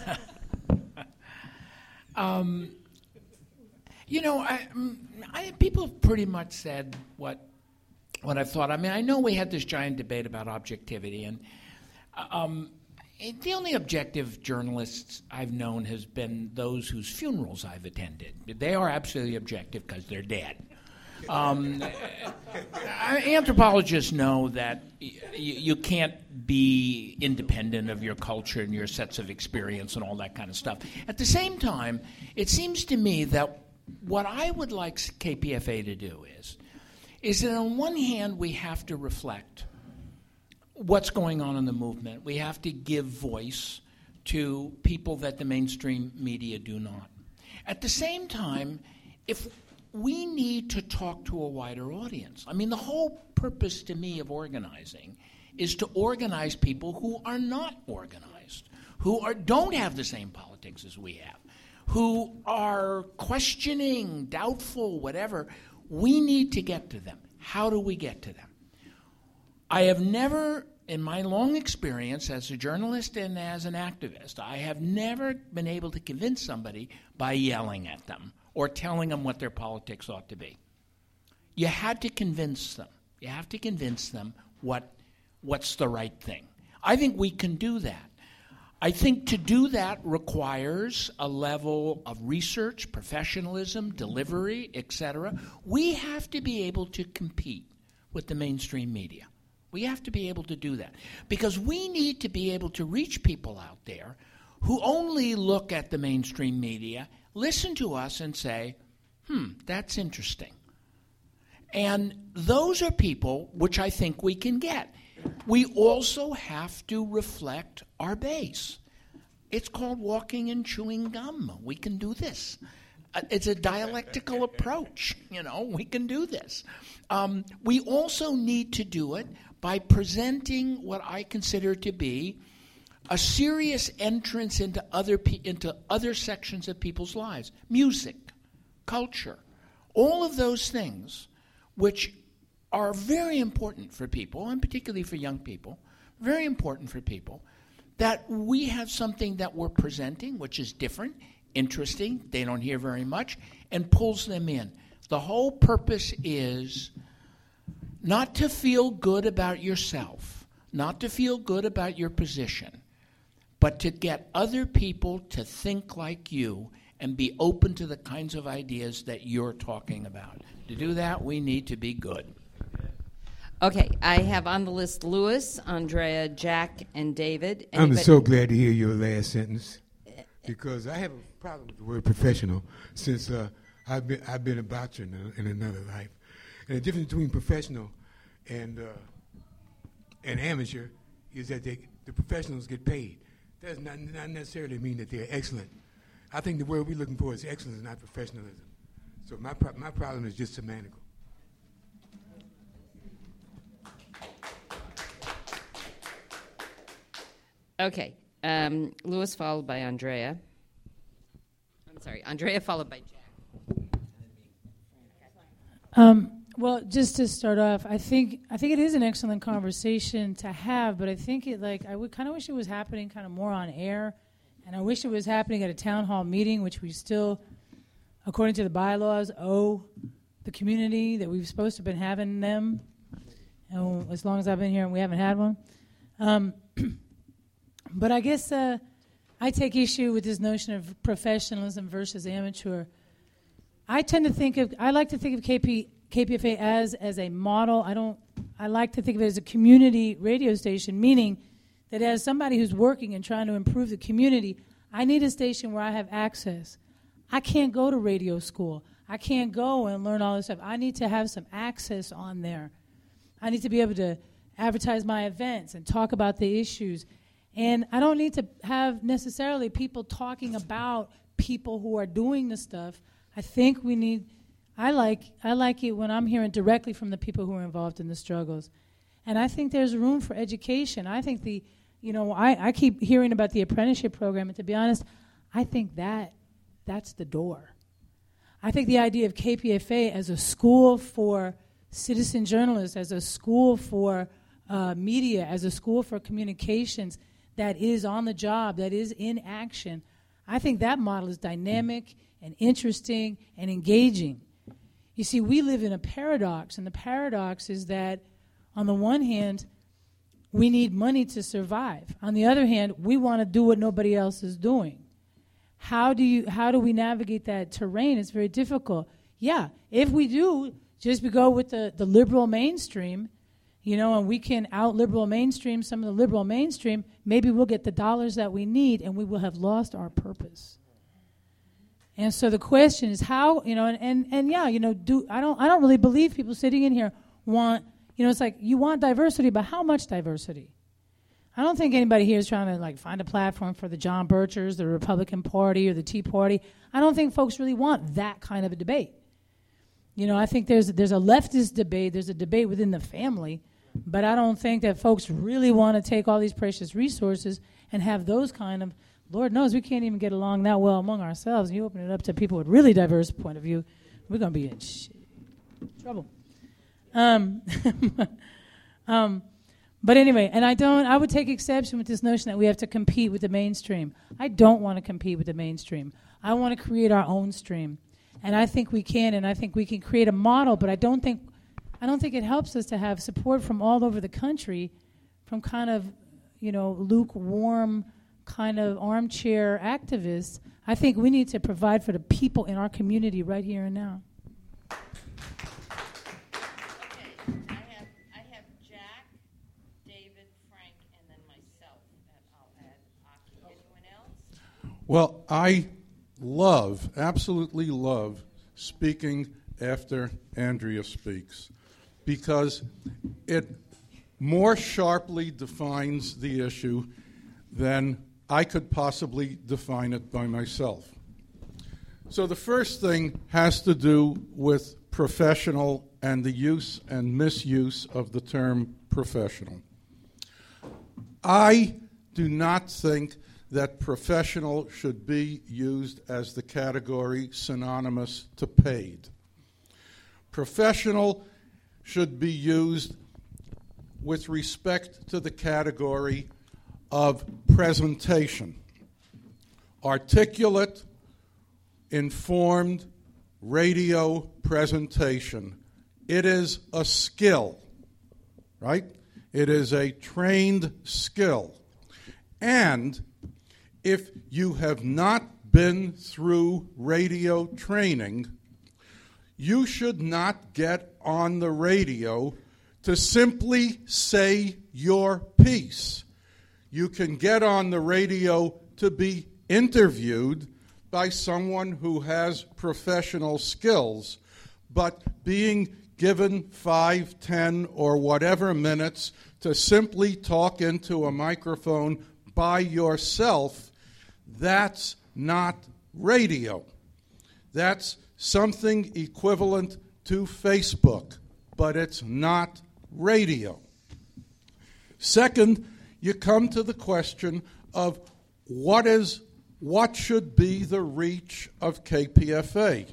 Um, you know, I, mm, I, people have pretty much said what what I've thought. I mean, I know we had this giant debate about objectivity, and um, it- the only objective journalists I've known has been those whose funerals I've attended. They are absolutely objective because they're dead. Um, uh, anthropologists know that y- y- you can't be independent of your culture and your sets of experience and all that kind of stuff. At the same time, it seems to me that what I would like K P F A to do is, is that on one hand we have to reflect what's going on in the movement. We have to give voice to people that the mainstream media do not. At the same time, if we need to talk to a wider audience. I mean, the whole purpose to me of organizing is to organize people who are not organized, who are, don't have the same politics as we have, who are questioning, doubtful, whatever. We need to get to them. How do we get to them? I have never, in my long experience as a journalist and as an activist, I have never been able to convince somebody by yelling at them or telling them what their politics ought to be. You had to convince them. You have to convince them what what's the right thing. I think we can do that. I think to do that requires a level of research, professionalism, delivery, et cetera. We have to be able to compete with the mainstream media. We have to be able to do that because we need to be able to reach people out there who only look at the mainstream media, listen to us and say, hmm, that's interesting. And those are people which I think we can get. We also have to reflect our base. It's called walking and chewing gum. We can do this. Uh, It's a dialectical approach. You know, we can do this. Um, we also need to do it by presenting what I consider to be a serious entrance into other pe- into other sections of people's lives, music, culture, all of those things, which are very important for people, and particularly for young people, very important for people, that we have something that we're presenting, which is different, interesting, they don't hear very much, and pulls them in. The whole purpose is not to feel good about yourself, not to feel good about your position, but to get other people to think like you and be open to the kinds of ideas that you're talking about. To do that, we need to be good. Okay, I have on the list Lewis, Andrea, Jack, and David. I'm Anybody- so glad to hear your last sentence because I have a problem with the word professional since uh, I've been I've been a boxer in, a, in another life, and the difference between professional and uh, and amateur is that they, the professionals get paid. That does not, not necessarily mean that they're excellent. I think the word we're looking for is excellence, not professionalism. So my pro- my problem is just semantical. Okay. Um, Louis followed by Andrea. I'm sorry, Andrea followed by Jack. Um, well, just to start off, I think I think it is an excellent conversation to have, but I think it like I would kind of wish it was happening kind of more on air, and I wish it was happening at a town hall meeting, which we still, according to the bylaws, owe the community that we've supposed to have been having them. And as long as I've been here, and we haven't had one. Um, but I guess uh, I take issue with this notion of professionalism versus amateur. I tend to think of, I like to think of K P, K P F A as, as a model. I don't, I like to think of it as a community radio station, meaning that as somebody who's working and trying to improve the community, I need a station where I have access. I can't go to radio school. I can't go and learn all this stuff. I need to have some access on there. I need to be able to advertise my events and talk about the issues. And I don't need to have necessarily people talking about people who are doing the stuff. I think we need, I like I like it when I'm hearing directly from the people who are involved in the struggles. And I think there's room for education. I think the, you know, I, I keep hearing about the apprenticeship program, and to be honest, I think that that's the door. I think the idea of K P F A as a school for citizen journalists, as a school for uh, media, as a school for communications that is on the job, that is in action, I think that model is dynamic and interesting and engaging. You see, we live in a paradox, and the paradox is that on the one hand, we need money to survive. On the other hand, we want to do what nobody else is doing. How do you? How do we navigate that terrain? It's very difficult. Yeah, if we do just we go with the, the liberal mainstream, you know, and we can out-liberal mainstream some of the liberal mainstream, maybe we'll get the dollars that we need, and we will have lost our purpose. And so the question is how, you know, and, and, and yeah, you know, do I don't I don't really believe people sitting in here want, you know, it's like you want diversity, but how much diversity? I don't think anybody here is trying to like find a platform for the John Birchers, the Republican Party, or the Tea Party. I don't think folks really want that kind of a debate. You know, I think there's there's a leftist debate, there's a debate within the family, but I don't think that folks really want to take all these precious resources and have those kind of, Lord knows we can't even get along that well among ourselves. You open it up to people with really diverse point of view, we're going to be in sh- trouble. Um, um, but anyway, and I don't, I would take exception with this notion that we have to compete with the mainstream. I don't want to compete with the mainstream. I want to create our own stream. And I think we can, and I think we can create a model, but I don't think I don't think it helps us to have support from all over the country from kind of, you know, lukewarm kind of armchair activists. I think we need to provide for the people in our community right here and now. Okay, I have I have Jack, David, Frank, and then myself, and I'll add Aki. Anyone else? Well, I love, absolutely love, speaking after Andrea speaks, because it more sharply defines the issue than I could possibly define it by myself. So the first thing has to do with professional and the use and misuse of the term professional. I do not think that professional should be used as the category synonymous to paid. Professional should be used with respect to the category of presentation. Articulate, informed radio presentation. It is a skill, right? It is a trained skill. And if you have not been through radio training, you should not get on the radio to simply say your piece. You can get on the radio to be interviewed by someone who has professional skills, but being given five, ten, or whatever minutes to simply talk into a microphone by yourself, that's not radio. That's something equivalent to Facebook, but it's not radio. Second, you come to the question of what is what should be the reach of K P F A.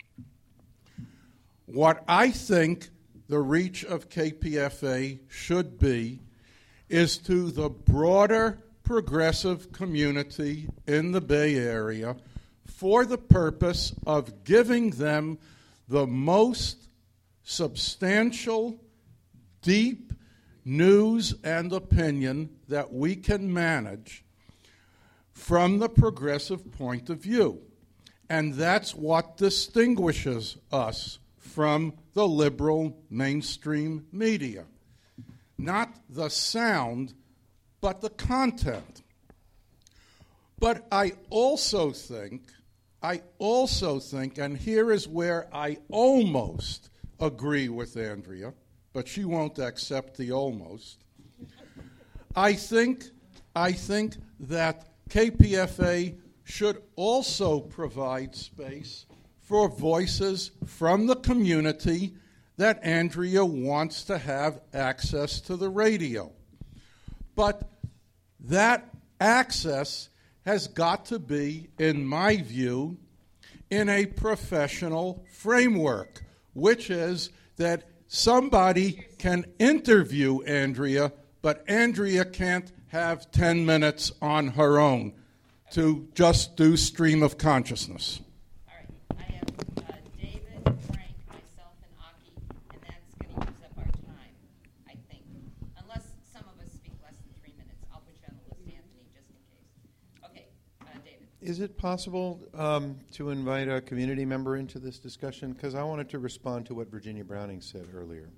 What I think the reach of K P F A should be is to the broader progressive community in the Bay Area for the purpose of giving them the most substantial, deep news and opinion that we can manage from the progressive point of view. And that's what distinguishes us from the liberal mainstream media. Not the sound, but the content. But I also think, I also think, and here is where I almost agree with Andrea, but she won't accept the almost. I think, I think that K P F A should also provide space for voices from the community that Andrea wants to have access to the radio. But that access has got to be, in my view, in a professional framework, which is that somebody can interview Andrea, but Andrea can't have ten minutes on her own to just do stream of consciousness. All right. I have uh, David, Frank, myself, and Aki, and that's going to use up our time, I think. Unless some of us speak less than three minutes. I'll put you on the list, Anthony, just in case. Okay, uh, David. Is it possible um, to invite a community member into this discussion? Because I wanted to respond to what Virginia Browning said earlier.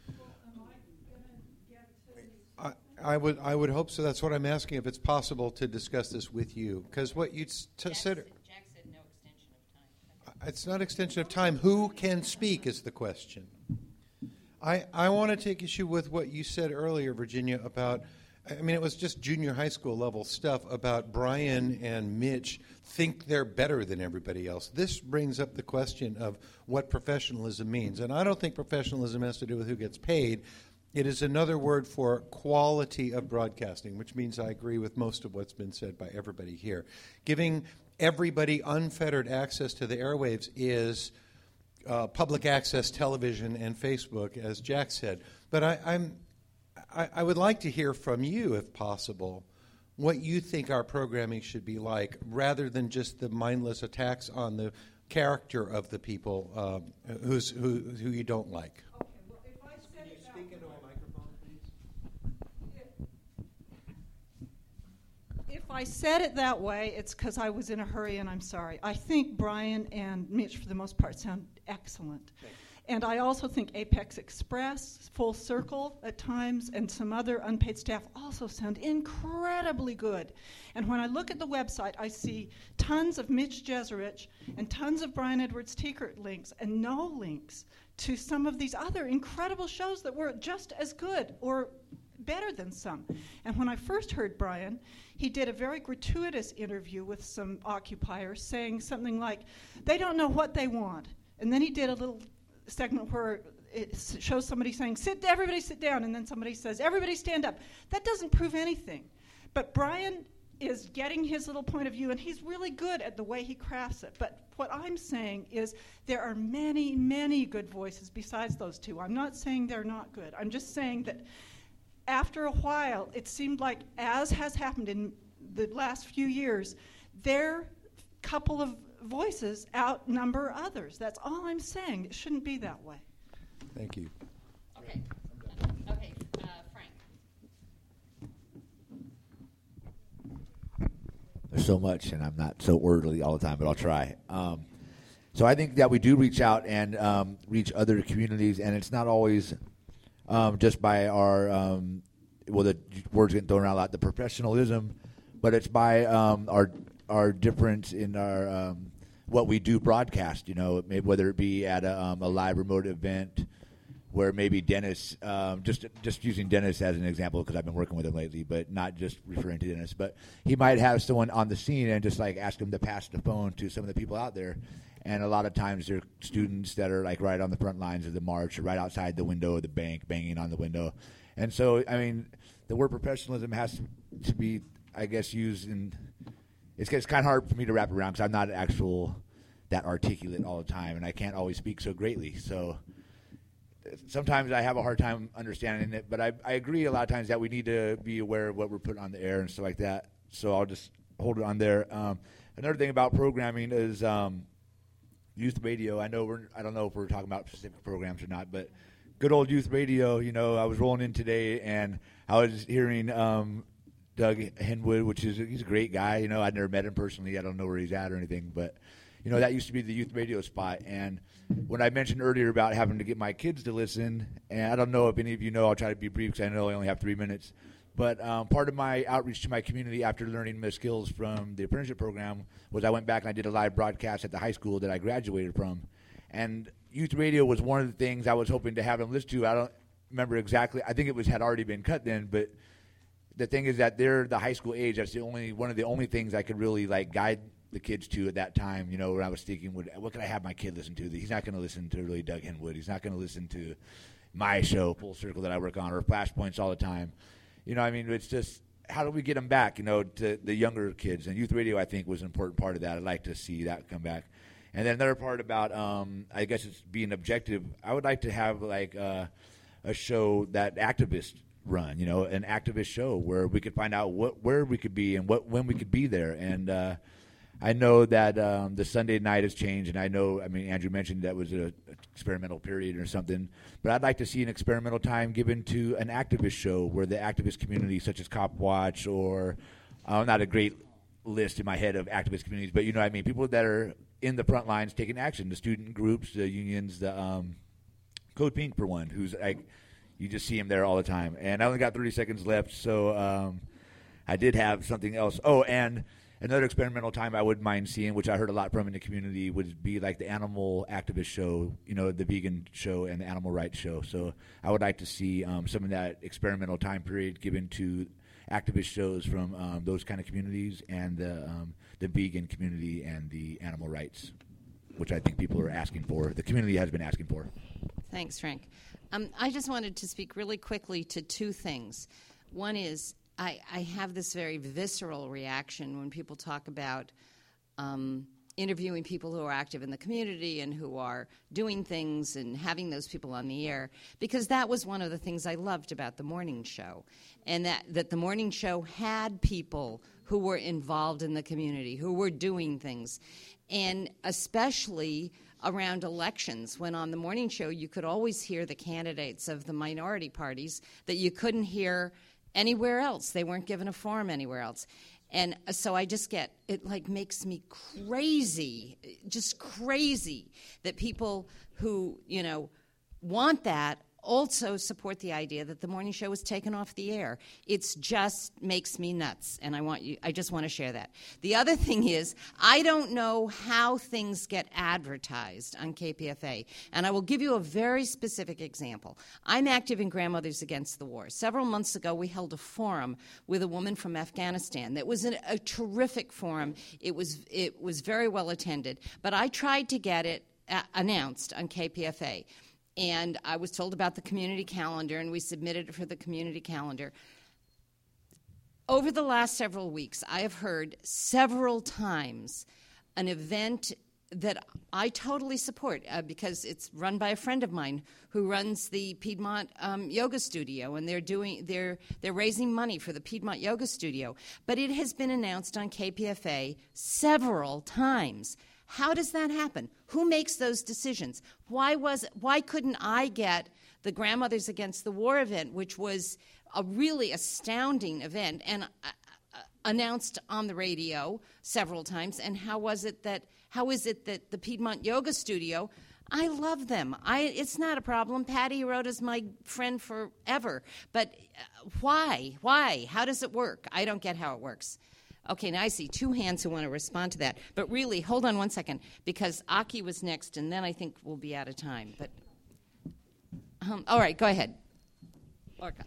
I, I would I would hope so. That's what I'm asking, if it's possible to discuss this with you. Because what you t- Jack said... said, Jack said no extension of time. It's not extension of time. Who can speak is the question. I I want to take issue with what you said earlier, Virginia, about... I mean, it was just junior high school level stuff about Brian and Mitch think they're better than everybody else. This brings up the question of what professionalism means. And I don't think professionalism has to do with who gets paid. It is another word for quality of broadcasting, which means I agree with most of what's been said by everybody here. Giving everybody unfettered access to the airwaves is uh, public access television and Facebook, as Jack said. But I, I'm, I, I would like to hear from you, if possible, what you think our programming should be like, rather than just the mindless attacks on the character of the people uh, who's, who, who you don't like. If I said it that way, it's because I was in a hurry, and I'm sorry. I think Brian and Mitch, for the most part, sound excellent. And I also think Apex Express, Full Circle at times, and some other unpaid staff also sound incredibly good. And when I look at the website, I see tons of Mitch Jeserich and tons of Brian Edwards Tiekert links, and no links to some of these other incredible shows that were just as good or better than some. And when I first heard Brian, he did a very gratuitous interview with some occupiers saying something like, they don't know what they want. And then he did a little segment where it s- shows somebody saying, sit, everybody sit down, and then somebody says, everybody stand up. That doesn't prove anything. But Brian is getting his little point of view, and he's really good at the way he crafts it. But what I'm saying is there are many, many good voices besides those two. I'm not saying they're not good. I'm just saying that after a while, it seemed like, as has happened in the last few years, their couple of voices outnumber others. That's all I'm saying. It shouldn't be that way. Thank you. Okay. Okay, uh, Frank. There's so much, and I'm not so orderly all the time, but I'll try. Um, so I think that we do reach out and um, reach other communities, and it's not always um, just by our, um, well, the words getting thrown around a lot, the professionalism, but it's by um, our our difference in our um, what we do broadcast. You know, maybe whether it be at a, um, a live remote event, where maybe Dennis, um, just just using Dennis as an example because I've been working with him lately, but not just referring to Dennis, but he might have someone on the scene and just like ask him to pass the phone to some of the people out there. And a lot of times they're students that are like right on the front lines of the march or right outside the window of the bank, banging on the window. And so, I mean, the word professionalism has to, to be, I guess, used in. It's, it's kind of hard for me to wrap around because I'm not actual that articulate all the time, and I can't always speak so greatly. So sometimes I have a hard time understanding it, but I, I agree a lot of times that we need to be aware of what we're putting on the air and stuff like that. So I'll just hold it on there. Um, another thing about programming is um, youth radio. I know we're. I don't know if we're talking about specific programs or not, but good old youth radio. You know, I was rolling in today and I was hearing um, Doug Henwood, which is he's a great guy. You know, I'd never met him personally. I don't know where he's at or anything, but you know that used to be the youth radio spot. And when I mentioned earlier about having to get my kids to listen, and I don't know if any of you know, I'll try to be brief because I know I only have three minutes. But um, part of my outreach to my community after learning the skills from the apprenticeship program was I went back and I did a live broadcast at the high school that I graduated from. And youth radio was one of the things I was hoping to have them listen to. I don't remember exactly. I think it was had already been cut then. But the thing is that they're the high school age. That's the only one of the only things I could really like guide the kids to at that time. You know, where I was thinking, what, what could I have my kid listen to? He's not going to listen to really Doug Henwood. He's not going to listen to my show, Full Circle, that I work on, or Flashpoints all the time. You know, I mean, it's just, how do we get them back, you know, to the younger kids? And youth radio, I think, was an important part of that. I'd like to see that come back. And then another part about, um, I guess it's being objective. I would like to have, like, uh, a show that activists run, you know, an activist show where we could find out what where we could be and what when we could be there. And uh, I know that um, the Sunday night has changed, and I know, I mean, Andrew mentioned that was an experimental period or something, but I'd like to see an experimental time given to an activist show where the activist community, such as Cop Watch, or uh, not a great list in my head of activist communities, but you know what I mean, people that are in the front lines taking action, the student groups, the unions, the um, Code Pink, for one, who's like, you just see him there all the time. And I only got thirty seconds left, so um, I did have something else. Oh, and another experimental time I wouldn't mind seeing, which I heard a lot from in the community, would be like the animal activist show, you know, the vegan show and the animal rights show. So I would like to see um, some of that experimental time period given to activist shows from um, those kind of communities and the, um, the vegan community and the animal rights, which I think people are asking for. The community has been asking for. Thanks, Frank. Um, I just wanted to speak really quickly to two things. One is I, I have this very visceral reaction when people talk about um, interviewing people who are active in the community and who are doing things and having those people on the air, because that was one of the things I loved about the morning show, and that, that the morning show had people who were involved in the community, who were doing things, and especially around elections, when on the morning show you could always hear the candidates of the minority parties that you couldn't hear anywhere else. They weren't given a forum anywhere else. And so I just get, it like makes me crazy, just crazy that people who, you know, want that also support the idea that the morning show was taken off the air. It's just makes me nuts, and I want you, I just want to share that. The other thing is, I don't know how things get advertised on K P F A, and I will give you a very specific example. I'm active in Grandmothers Against the War. Several months ago, we held a forum with a woman from Afghanistan. That was an, a terrific forum. It was it was very well attended, but I tried to get it uh, announced on K P F A. And I was told about the community calendar, and we submitted it for the community calendar. Over the last several weeks, I have heard several times an event that I totally support uh, because it's run by a friend of mine who runs the Piedmont um, Yoga Studio, and they're doing they're they're raising money for the Piedmont Yoga Studio. But it has been announced on K P F A several times. How does that happen? Who makes those decisions? Why was why couldn't I get the Grandmothers Against the War event, which was a really astounding event, and uh, uh, announced on the radio several times? And how was it that how is it that the Piedmont Yoga Studio? I love them. I it's not a problem. Patty Hirota's my friend forever. But uh, why? Why? How does it work? I don't get how it works. Okay, now I see two hands who want to respond to that. But really, hold on one second, because Aki was next, and then I think we'll be out of time. But Um, all right, go ahead. Orca.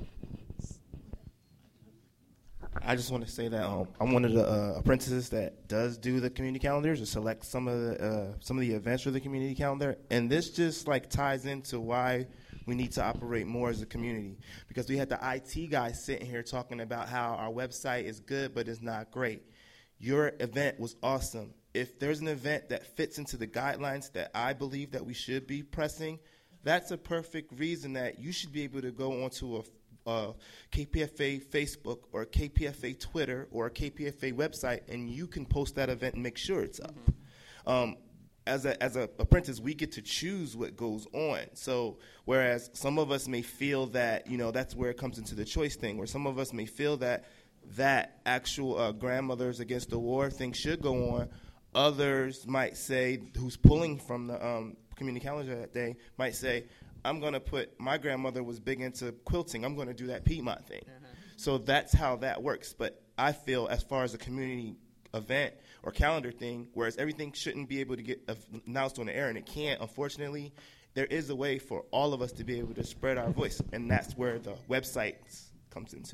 I just want to say that um, I'm one of the uh, apprentices that does do the community calendars or select some of the uh, some of the events for the community calendar, and this just like ties into why we need to operate more as a community, because we had the I T guy sitting here talking about how our website is good but it's not great. Your event was awesome. If there's an event that fits into the guidelines that I believe that we should be pressing, that's a perfect reason that you should be able to go onto a Uh, K P F A Facebook or K P F A Twitter or a K P F A website, and you can post that event and make sure it's up. Mm-hmm. Um, as a as a apprentice, we get to choose what goes on. So whereas some of us may feel that, you know, that's where it comes into the choice thing, where some of us may feel that that actual uh, grandmothers against the war thing should go on. Others might say, who's pulling from the um, community calendar that day, might say, I'm going to put, my grandmother was big into quilting. I'm going to do that Piedmont thing. Uh-huh. So that's how that works. But I feel as far as a community event or calendar thing, whereas everything shouldn't be able to get announced on the air, and it can't, unfortunately, there is a way for all of us to be able to spread our voice, and that's where the websites comes into.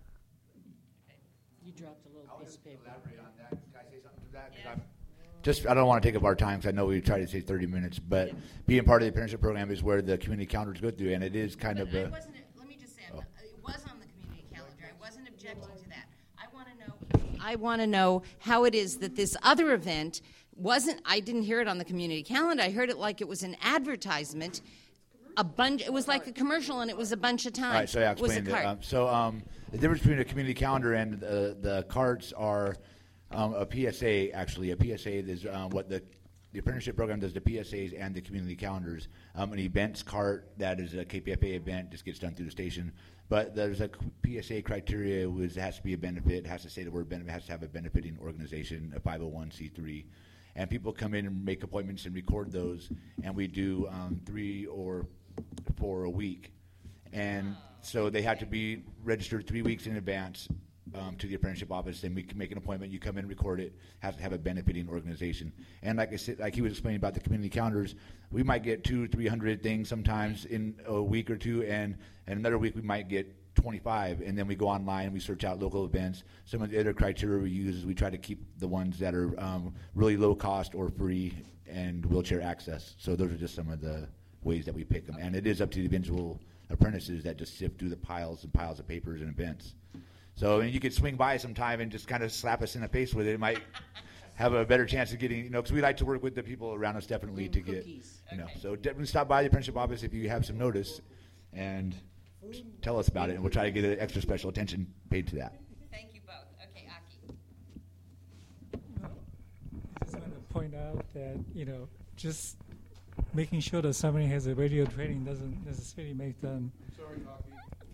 You dropped a little piece of paper. Elaborate on that. Can I say something to that? Yeah. Just, I don't want to take up our time because I know we tried to say thirty minutes, but yeah. being part of the apprenticeship program is where the community calendars go through, and it is kind but of a... Wasn't it, let me just say, oh. it was on the community calendar. I wasn't objecting to that. I want to know I want to know how it is that this other event wasn't, I didn't hear it on the community calendar. I heard it like it was an advertisement, a bunch, it was like a commercial, and it was a bunch of times. All right, so yeah, I'll explain it. Um, so um, the difference between a community calendar and the, the cards are... Um, a P S A, actually. A P S A is um, what the, the apprenticeship program does, the P S As and the community calendars. Um, an events cart, that is a K P F A event, just gets done through the station. But there's a P S A criteria, which has to be a benefit, has to say the word benefit, has to have a benefiting organization, a five oh one c three. And people come in and make appointments and record those, and we do um, three or four a week. And so they have to be registered three weeks in advance. Um, to the apprenticeship office, then we can make an appointment. You come in, record it. Has to have a benefiting organization. And like I said, like he was explaining about the community calendars, we might get two, three hundred things sometimes in a week or two, and, and another week we might get twenty-five. And then we go online and we search out local events. Some of the other criteria we use is we try to keep the ones that are um, really low cost or free and wheelchair access. So those are just some of the ways that we pick them. And it is up to the individual apprentices that just sift through the piles and piles of papers and events. So and you could swing by sometime and just kind of slap us in the face with it. It might have a better chance of getting, you know, because we like to work with the people around us definitely to get, you know. Okay. So definitely stop by the apprenticeship office if you have some notice and tell us about it, and we'll try to get extra special attention paid to that. Thank you both. Okay, Aki. I just want to point out that, you know, just making sure that somebody has a radio training doesn't necessarily make them... Sorry, Aki.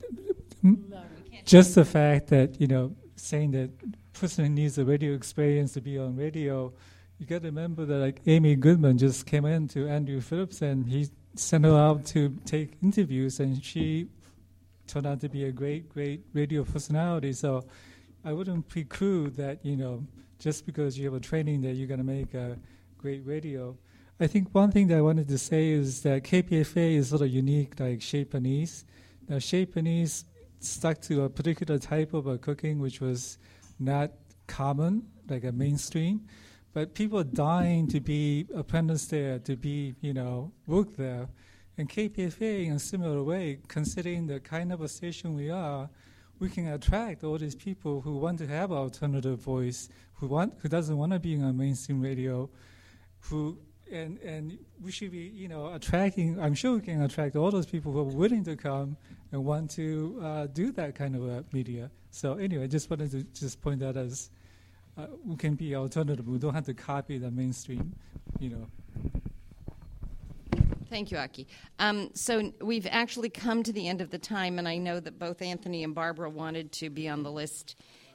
Just the fact that, you know, saying that person needs a radio experience to be on radio, you got to remember that, like, Amy Goodman just came in to Andrew Phillips, and he sent her out to take interviews, and she turned out to be a great, great radio personality. So I wouldn't preclude that, you know, just because you have a training that you're going to make a great radio. I think one thing that I wanted to say is that K P F A is sort of unique, like Chez Panisse. Now, Chez Panisse stuck to a particular type of a cooking which was not common, like a mainstream, but people are dying to be apprenticed there, to be, you know, work there. And K P F A, in a similar way, considering the kind of a station we are, we can attract all these people who want to have alternative voice, who want, who doesn't want to be on mainstream radio, who and and we should be, you know, attracting. I'm sure we can attract all those people who are willing to come and want to uh, do that kind of uh, media. So anyway, I just wanted to just point that as uh, we can be alternative. We don't have to copy the mainstream, you know. Thank you, Aki. Um, so we've actually come to the end of the time, and I know that both Anthony and Barbara wanted to be on the list.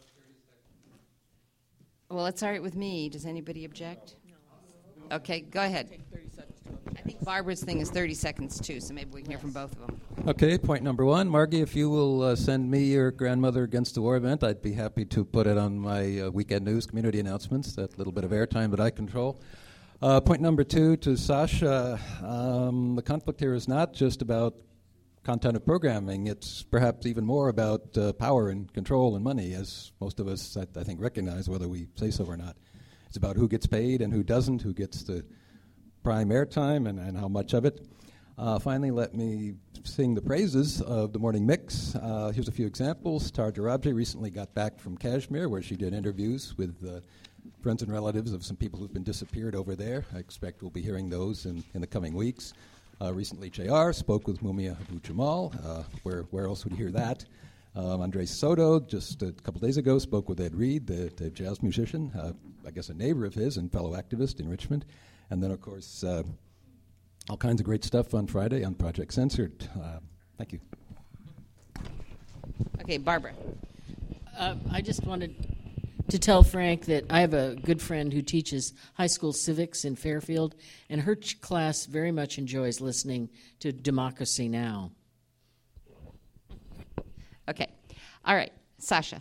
Well, it's all right with me. Does anybody object? Okay, go ahead. I think Barbara's thing is thirty seconds, too, so maybe we can hear from both of them. Okay, point number one. Margie, if you will uh, send me your Grandmother Against the War event, I'd be happy to put it on my uh, weekend news community announcements, that little bit of airtime that I control. Uh, point number two to Sasha, um, the conflict here is not just about content of programming. It's perhaps even more about uh, power and control and money, as most of us, I, I think, recognize, whether we say so or not. It's about who gets paid and who doesn't, who gets the prime airtime and, and how much of it. Uh, finally, let me sing the praises of the morning mix. Uh, here's a few examples. Tara Jarabji recently got back from Kashmir, where she did interviews with uh, friends and relatives of some people who've been disappeared over there. I expect we'll be hearing those in, in the coming weeks. Uh, recently, J R spoke with Mumia Abu-Jamal. Uh, where, where else would you hear that? Um, Andres Soto, just a couple days ago, spoke with Ed Reed, the, the jazz musician, uh, I guess a neighbor of his and fellow activist in Richmond. And then, of course, uh, all kinds of great stuff on Friday on Project Censored. Uh, thank you. Okay, Barbara. Uh, I just wanted to tell Frank that I have a good friend who teaches high school civics in Fairfield, and her ch- class very much enjoys listening to Democracy Now! Okay. All right, Sasha.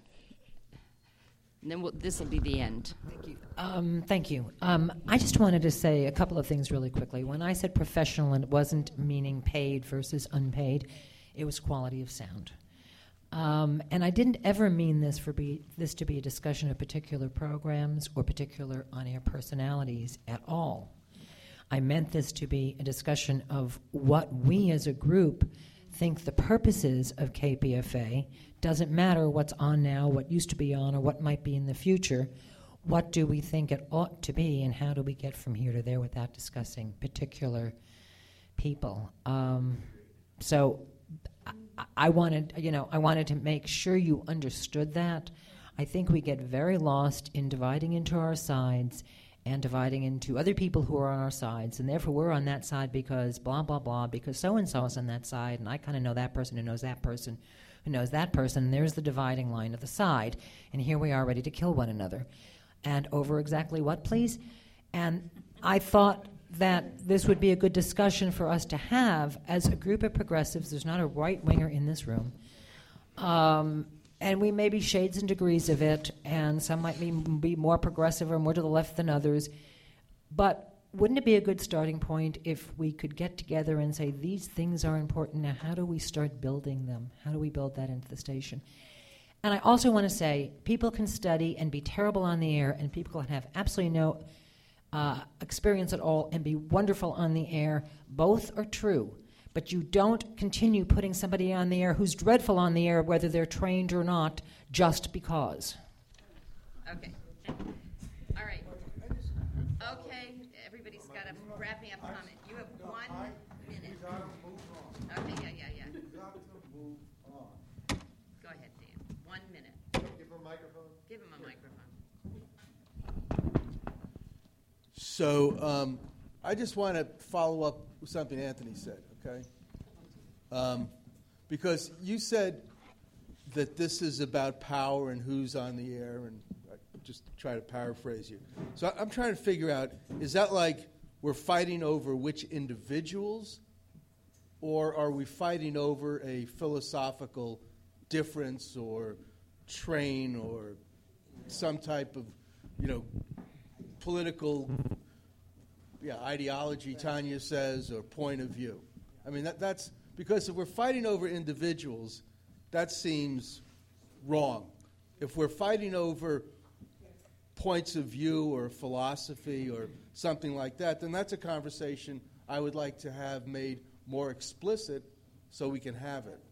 And then we'll, this will be the end. Thank you. Um, thank you. Um, I just wanted to say a couple of things really quickly. When I said professional, and it wasn't meaning paid versus unpaid, it was quality of sound. Um, and I didn't ever mean this for be, this to be a discussion of particular programs or particular on-air personalities at all. I meant this to be a discussion of what we as a group think the purposes of K P F A. Doesn't matter what's on now, what used to be on, or what might be in the future. What do we think it ought to be, and how do we get from here to there without discussing particular people? Um, so I, I wanted, you know, I wanted to make sure you understood that. I think we get very lost in dividing into our sides and dividing into other people who are on our sides, and therefore we're on that side because blah, blah, blah, because so-and-so is on that side, and I kind of know that person who knows that person who knows that person, and there's the dividing line of the side, and here we are ready to kill one another. And over exactly what, please? And I thought that this would be a good discussion for us to have as a group of progressives. There's not a right-winger in this room. Um, and we may be shades and degrees of it, and some might be, be more progressive or more to the left than others. But wouldn't it be a good starting point if we could get together and say, these things are important, now how do we start building them? How do we build that into the station? And I also want to say, people can study and be terrible on the air, and people can have absolutely no uh, experience at all and be wonderful on the air. Both are true. But you don't continue putting somebody on the air who's dreadful on the air, whether they're trained or not, just because. Okay. All right. Okay, everybody's got a wrapping up comment. You have one minute. Okay, yeah, yeah, yeah. Go ahead, Dan. One minute. Give him a microphone. Give him a microphone. So um, I just want to follow up with something Anthony said, okay? Um, because you said that this is about power and who's on the air, and I just try to paraphrase you. So I'm trying to figure out, is that like we're fighting over which individuals, or are we fighting over a philosophical difference or train or some type of, you know, political yeah, ideology, Tanya says, or point of view? I mean, that, that's because if we're fighting over individuals, that seems wrong. If we're fighting over points of view or philosophy or something like that, then that's a conversation I would like to have made more explicit so we can have it.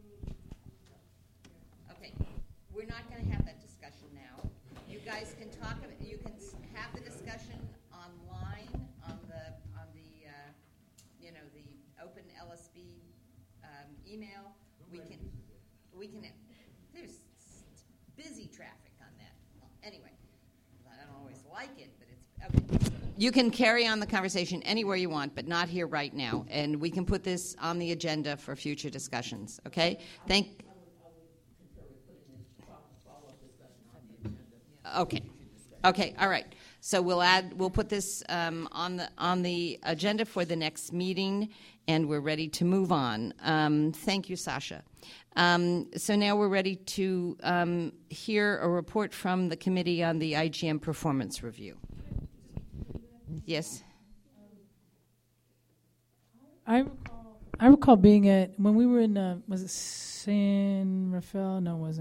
Okay, we're not going to have that discussion now. You guys can talk. You can have the discussion online on the on the uh, you know the open L S B um, email. We can we can. There's busy traffic on that. Anyway, I don't always like it, but it's okay. You can carry on the conversation anywhere you want, but not here right now. And we can put this on the agenda for future discussions. Okay? Thank. Okay. Okay. All right. So we'll add. We'll put this um, on the on the agenda for the next meeting, and we're ready to move on. Um, thank you, Sasha. Um, so now we're ready to um, hear a report from the Committee on the I G M Performance Review. Yes. I recall, I recall being at when we were in uh, was it San Rafael? No, it wasn't.